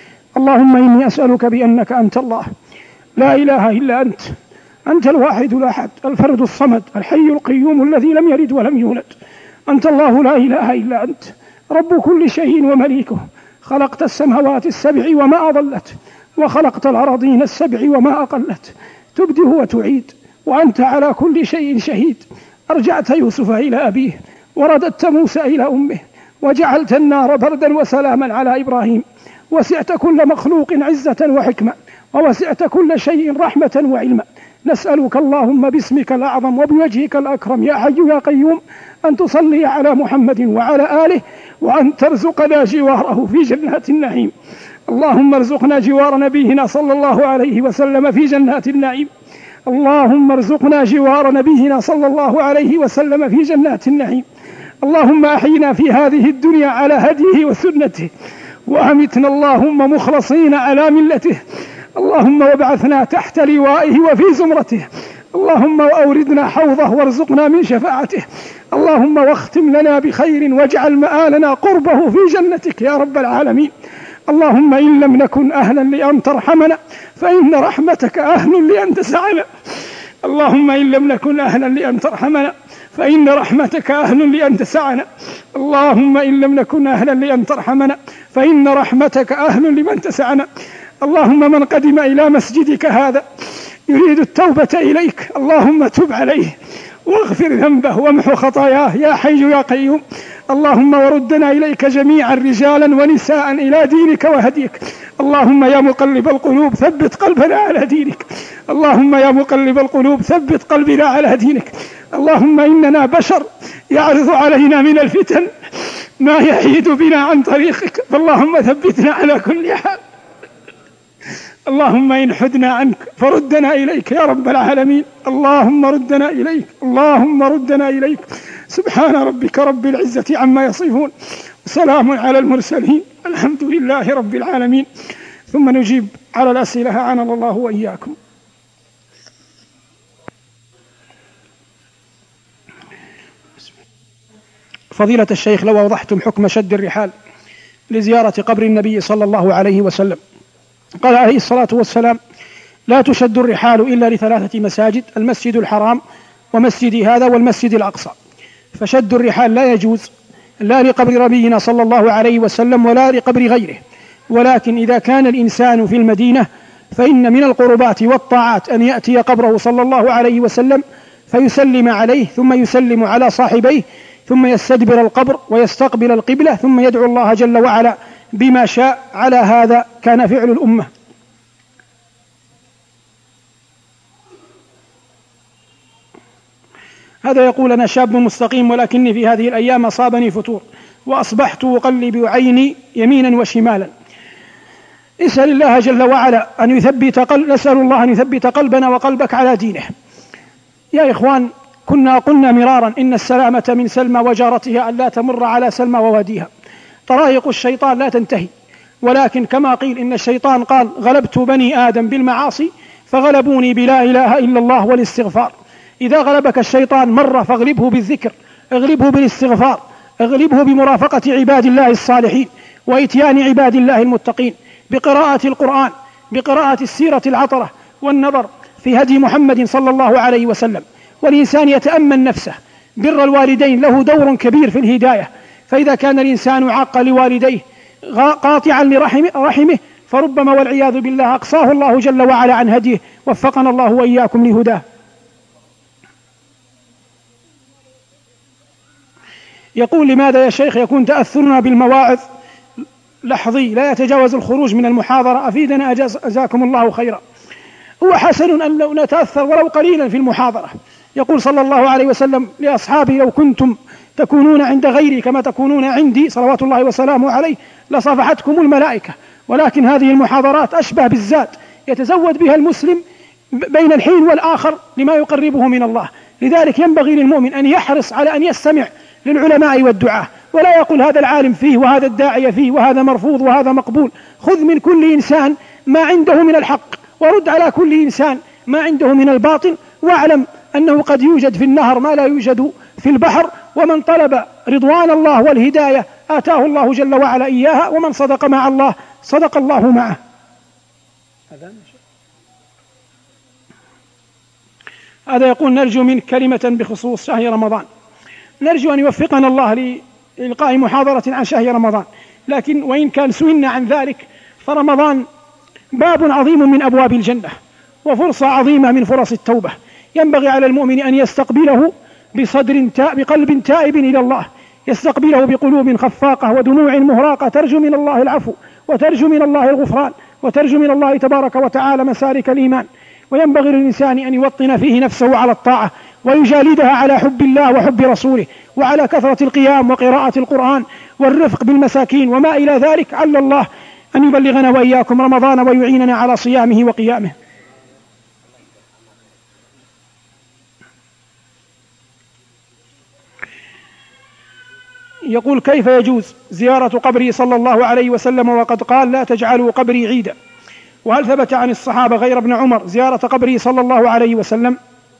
A: اللهم إني أسألك بأنك أنت الله لا إله إلا أنت، أنت الواحد الأحد الفرد الصمد الحي القيوم الذي لم يلد ولم يولد. أنت الله لا إله إلا أنت، رب كل شيء ومليكه، خلقت السماوات السبع وما أضلت، وخلقت الأراضين السبع وما أقلت، تبدئ وتعيد، وأنت على كل شيء شهيد. أرجعت يوسف إلى أبيه، ورددت موسى إلى أمه، وجعلت النار بردا وسلاما على إبراهيم. وسعت كل مخلوق عزة وحكمة، ووسعت كل شيء رحمة وعلما. نسألك اللهم باسمك الأعظم وبوجهك الأكرم يا حي يا قيوم أن تصلي على محمد وعلى آله، وأن ترزقنا جواره في جنات النعيم. اللهم ارزقنا جوار نبينا صلى الله عليه وسلم في جنات النعيم. اللهم ارزقنا جوار نبينا صلى الله عليه وسلم في جنات النعيم. اللهم أحينا في هذه الدنيا على هديه وسنته، وأمتنا اللهم مخلصين على ملته. اللهم وابعثنا تحت لوائه وفي زمرته. اللهم وأوردنا حوضه وارزقنا من شفاعته. اللهم واختم لنا بخير واجعل مآلنا قربه في جنتك يا رب العالمين. اللهم إن لم نكن أهلا لأن ترحمنا فإن رحمتك أهل لأن تسعنا. اللهم إن لم نكن أهلا لأن ترحمنا فإن رحمتك أهل لأن تسعنا. اللهم إن لم نكن أهلا لأن ترحمنا فإن رحمتك أهل لمن تسعنا. اللهم من قدم إلى مسجدك هذا يريد التوبة إليك، اللهم تب عليه واغفر ذنبه وامحو خطاياه يا حي يا قيوم. اللهم وردنا إليك جميعا رجالا ونساء إلى دينك وهديك. اللهم يا مقلب القلوب ثبت قلبنا على دينك. اللهم يا مقلب القلوب ثبت قلبنا على دينك. اللهم إننا بشر يعرض علينا من الفتن ما يحيد بنا عن طريقك، فاللهم ثبتنا على كل حال. اللهم إن حدنا عنك فردنا إليك يا رب العالمين. اللهم ردنا إليك، اللهم ردنا إليك. سبحان ربك رب العزة عما يصفون، وسلام على المرسلين، الحمد لله رب العالمين. ثم نجيب على الأسئلة أعاننا الله وإياكم. فضيلة الشيخ، لو أوضحتم حكم شد الرحال لزيارة قبر النبي صلى الله عليه وسلم. قال عليه الصلاة والسلام: لا تشد الرحال إلا لثلاثة مساجد، المسجد الحرام ومسجد هذا والمسجد الأقصى. فشد الرحال لا يجوز لا لقبر نبينا صلى الله عليه وسلم ولا لقبر غيره، ولكن إذا كان الإنسان في المدينة فإن من القربات والطاعات أن يأتي قبره صلى الله عليه وسلم فيسلم عليه، ثم يسلم على صاحبيه، ثم يستدبر القبر ويستقبل القبلة، ثم يدعو الله جل وعلا بما شاء. على هذا كان فعل الأمة. هذا يقول: أنا شاب مستقيم ولكني في هذه الأيام أصابني فتور وأصبحت أقلب عيني يمينا وشمالا. اسأل الله جل وعلا أن يثبت قلب نسأل الله أن يثبت قلبنا وقلبك على دينه. يا إخوان، كنا قلنا مرارا إن السلامة من سلمى وجارتها أن لا تمر على سلمى وواديها. طرائق الشيطان لا تنتهي، ولكن كما قيل إن الشيطان قال: غلبت بني آدم بالمعاصي فغلبوني بلا إله إلا الله والاستغفار. إذا غلبك الشيطان مرة فاغلبه بالذكر، اغلبه بالاستغفار، اغلبه بمرافقة عباد الله الصالحين وإتيان عباد الله المتقين، بقراءة القرآن، بقراءة السيرة العطرة، والنظر في هدي محمد صلى الله عليه وسلم. والإنسان يتأمل نفسه. بر الوالدين له دور كبير في الهداية، فإذا كان الإنسان عاق لوالديه قاطعا لرحمه فربما والعياذ بالله أقصاه الله جل وعلا عن هديه. وفقنا الله وإياكم لهداه. يقول: لماذا يا شيخ يكون تأثرنا بالمواعظ لحظي لا يتجاوز الخروج من المحاضرة؟ أفيدنا أجزاكم الله خيرا. هو حسن أن لو نتأثر ولو قليلا في المحاضرة. يقول صلى الله عليه وسلم لأصحابه: لو كنتم تكونون عند غيري كما تكونون عندي صلوات الله وسلامه عليه لصافحتكم الملائكة. ولكن هذه المحاضرات أشبه بالزاد يتزود بها المسلم بين الحين والآخر لما يقربه من الله. لذلك ينبغي للمؤمن أن يحرص على أن يستمع للعلماء والدعاة، ولا يقول هذا العالم فيه وهذا الداعية فيه وهذا مرفوض وهذا مقبول. خذ من كل إنسان ما عنده من الحق، ورد على كل إنسان ما عنده من الباطل، واعلم أنه قد يوجد في النهر ما لا يوجد في البحر، ومن طلب رضوان الله والهداية آتاه الله جل وعلا إياها، ومن صدق مع الله صدق الله معه. هذا يقول: نرجو منك كلمة بخصوص شهر رمضان. نرجو أن يوفقنا الله لإلقاء محاضرة عن شهر رمضان، لكن وإن كان سئلنا عن ذلك فرمضان باب عظيم من أبواب الجنة، وفرصة عظيمة من فرص التوبة. ينبغي على المؤمن أن يستقبله بصدر تائب، بقلب تائب إلى الله، يستقبله بقلوب خفاقة ودموع مهراقة، ترجو من الله العفو وترجو من الله الغفران وترجو من الله تبارك وتعالى مسالك الإيمان. وينبغي للإنسان أن يوطن فيه نفسه على الطاعة، ويجالدها على حب الله وحب رسوله، وعلى كثرة القيام وقراءة القرآن والرفق بالمساكين وما إلى ذلك. عل الله أن يبلغنا وإياكم رمضان ويعيننا على صيامه وقيامه. يقول: كيف يجوز زيارة قبره صلى الله عليه وسلم وقد قال: لا تجعلوا قبري عيدا؟ وهل ثبت عن الصحابة غير ابن عمر زيارة قبره صلى الله عليه وسلم؟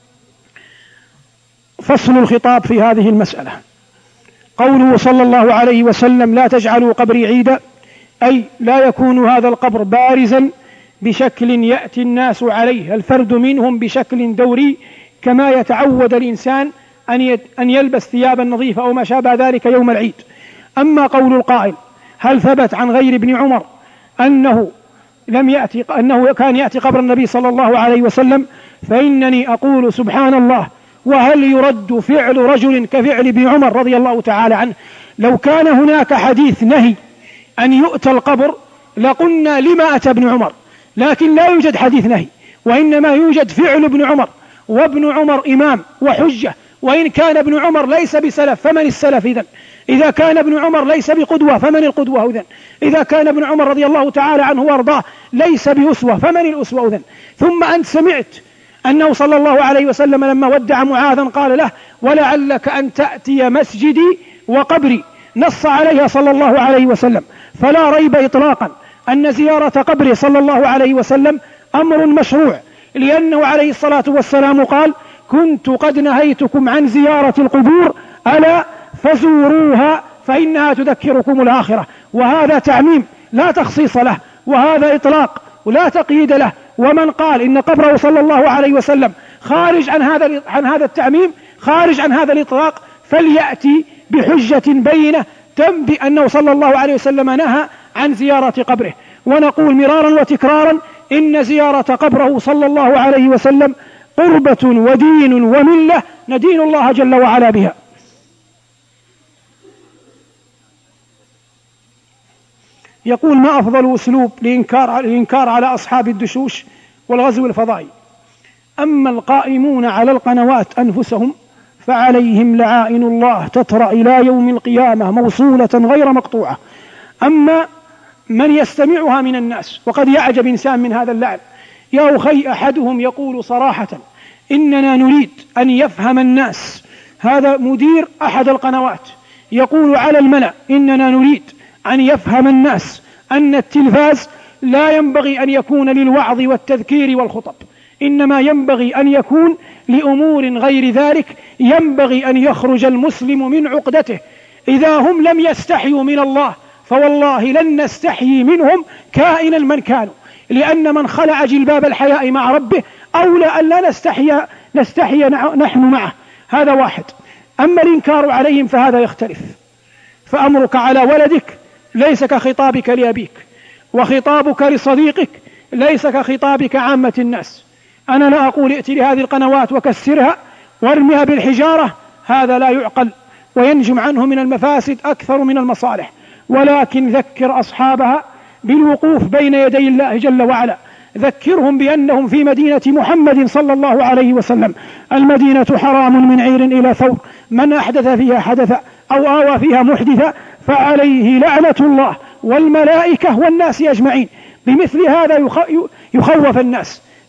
A: فصل الخطاب في هذه المسألة: قوله صلى الله عليه وسلم: لا تجعلوا قبري عيدا، أي لا يكون هذا القبر بارزا بشكل يأتي الناس عليه الفرد منهم بشكل دوري، كما يتعود الإنسان أن يلبس ثيابا نظيفة أو ما شابه ذلك يوم العيد. أما قول القائل: هل ثبت عن غير ابن عمر أنه لم يأتي أنه كان يأتي قبر النبي صلى الله عليه وسلم؟ فإنني أقول: سبحان الله، وهل يرد فعل رجل كفعل ابن عمر رضي الله تعالى عنه؟ لو كان هناك حديث نهي أن يؤتى القبر لقلنا لما أتى ابن عمر، لكن لا يوجد حديث نهي، وإنما يوجد فعل ابن عمر، وابن عمر إمام وحجة، وإن كان ابن عمر ليس بسلف فمن السلف إذن؟ إذا كان ابن عمر ليس بقدوة فمن القدوة إذن؟ إذا كان ابن عمر رضي الله تعالى عنه وارضاه ليس بأسوة فمن الأسوة إذن؟ ثم أنت سمعت أنه صلى الله عليه وسلم لما ودع معاذا قال له: ولعلك أن تأتي مسجدي وقبري، نص عليها صلى الله عليه وسلم. فلا ريب إطلاقا أن زيارة قبره صلى الله عليه وسلم أمر مشروع، لأنه عليه الصلاة والسلام قال: كنت قد نهيتكم عن زيارة القبور ألا فزوروها فإنها تذكركم الآخرة. وهذا تعميم لا تخصيص له، وهذا إطلاق ولا تقييد له. ومن قال إن قبره صلى الله عليه وسلم خارج عن هذا عن هذا التعميم، خارج عن هذا الإطلاق، فليأتي بحجة بينة تنبئ أنه صلى الله عليه وسلم نهى عن زيارة قبره. ونقول مرارا وتكرارا: إن زيارة قبره صلى الله عليه وسلم قربة ودين وملة ندين الله جل وعلا بها. يقول: ما أفضل أسلوب لإنكار الإنكار على أصحاب الدشوش والغزو الفضائي؟ أما القائمون على القنوات أنفسهم فعليهم لعائن الله تترى إلى يوم القيامة موصولة غير مقطوعة. أما من يستمعها من الناس، وقد يعجب إنسان من هذا اللعب. يا أخي، أحدهم يقول صراحة: إننا نريد أن يفهم الناس، هذا مدير أحد القنوات يقول على الملأ: إننا نريد أن يفهم الناس أن التلفاز لا ينبغي أن يكون للوعظ والتذكير والخطب، إنما ينبغي أن يكون لأمور غير ذلك. ينبغي أن يخرج المسلم من عقدته. إذا هم لم يستحيوا من الله فوالله لن نستحيي منهم كائنا من كانوا، لأن من خلع جلباب الحياء مع ربه أولى أن لا نستحي, نستحي نحن معه. هذا واحد. أما الإنكار عليهم فهذا يختلف، فأمرك على ولدك ليس كخطابك لأبيك، وخطابك لصديقك ليس كخطابك عامة الناس. أنا لا أقول ائت لهذه القنوات وكسرها وارمها بالحجارة، هذا لا يعقل وينجم عنه من المفاسد أكثر من المصالح، ولكن ذكر أصحابها بالوقوف بين يدي الله جل وعلا. ذكرهم بأنهم في مدينة محمد صلى الله عليه وسلم. المدينة حرام من عير إلى ثور، من أحدث فيها حدثا أو آوى فيها محدثا فعليه لعنة الله والملائكة والناس أجمعين. بمثل هذا يخوف الناس،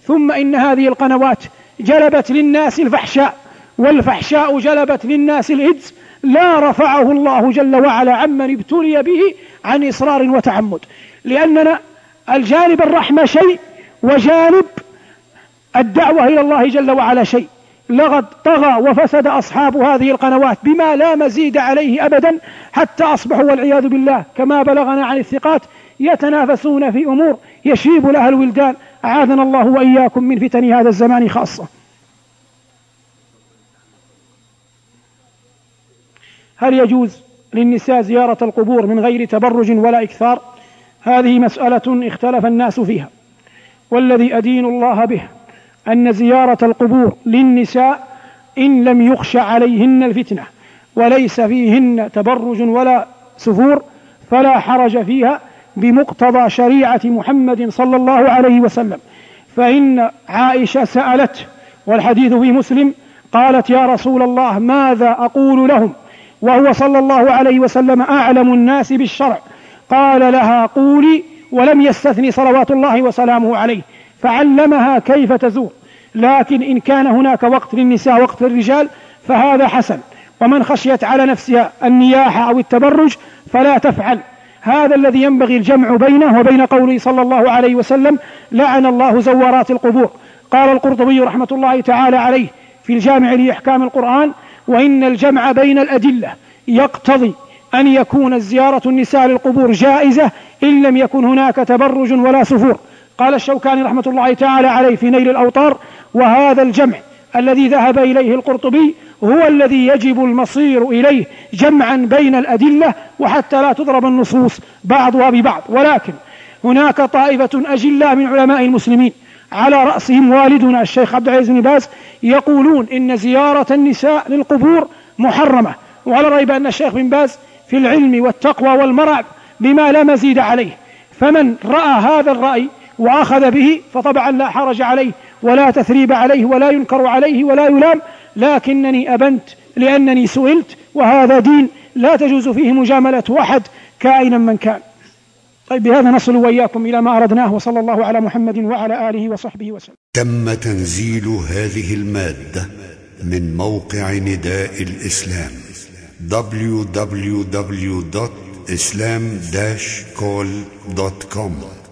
A: ثم إن هذه القنوات جلبت للناس الفحشاء، والفحشاء جلبت للناس الإيدز، لا رفعه الله جل وعلا عمن ابتلي به عن إصرار وتعمد، لأننا الجانب الرحمة شيء وجانب الدعوة إلى الله جل وعلا شيء. لقد طغى وفسد أصحاب هذه القنوات بما لا مزيد عليه أبدا، حتى أصبحوا والعياذ بالله كما بلغنا عن الثقات يتنافسون في أمور يشيب لها الولدان، أعاذنا الله وإياكم من فتن هذا الزمان خاصة. هل يجوز للنساء زيارة القبور من غير تبرج ولا إكثار؟ هذه مسألة اختلف الناس فيها، والذي أدين الله به أن زيارة القبور للنساء إن لم يخشى عليهن الفتنة وليس فيهن تبرج ولا سفور فلا حرج فيها بمقتضى شريعة محمد صلى الله عليه وسلم. فإن عائشة سألت والحديث في مسلم قالت: يا رسول الله ماذا أقول لهم وهو صلى الله عليه وسلم أعلم الناس بالشرع؟ قال لها: قولي، ولم يستثني صلوات الله وسلامه عليه، فعلمها كيف تزور. لكن إن كان هناك وقت للنساء وقت للرجال فهذا حسن، ومن خشيت على نفسها النياحة أو التبرج فلا تفعل. هذا الذي ينبغي الجمع بينه وبين قوله صلى الله عليه وسلم: لعن الله زوارات القبور. قال القرطبي رحمة الله تعالى عليه في الجامع لإحكام القرآن: وإن الجمع بين الأدلة يقتضي أن يكون زيارة النساء للقبور جائزة إن لم يكن هناك تبرج ولا سفور. قال الشوكاني رحمة الله تعالى عليه في نيل الأوطار: وهذا الجمع الذي ذهب إليه القرطبي هو الذي يجب المصير إليه جمعا بين الأدلة، وحتى لا تضرب النصوص بعضها ببعض. ولكن هناك طائفة أجلاء من علماء المسلمين على رأسهم والدنا الشيخ عبد العزيز بن باز يقولون إن زيارة النساء للقبور محرمة، ولا ريب أن الشيخ بن باز في العلم والتقوى والمرع بما لا مزيد عليه. فمن رأى هذا الرأي وأخذ به فطبعا لا حرج عليه ولا تثريب عليه ولا ينكر عليه ولا يلام، لكنني أبنت لأنني سئلت، وهذا دين لا تجوز فيه مجاملة أحد كائنا من كان. طيب، بهذا نصل وإياكم إلى ما أردناه، وصلى الله على محمد وعلى آله وصحبه وسلم.
B: تم تنزيل هذه المادة من موقع نداء الإسلام دبليو دبليو دبليو دوت إسلام داش كول دوت كوم.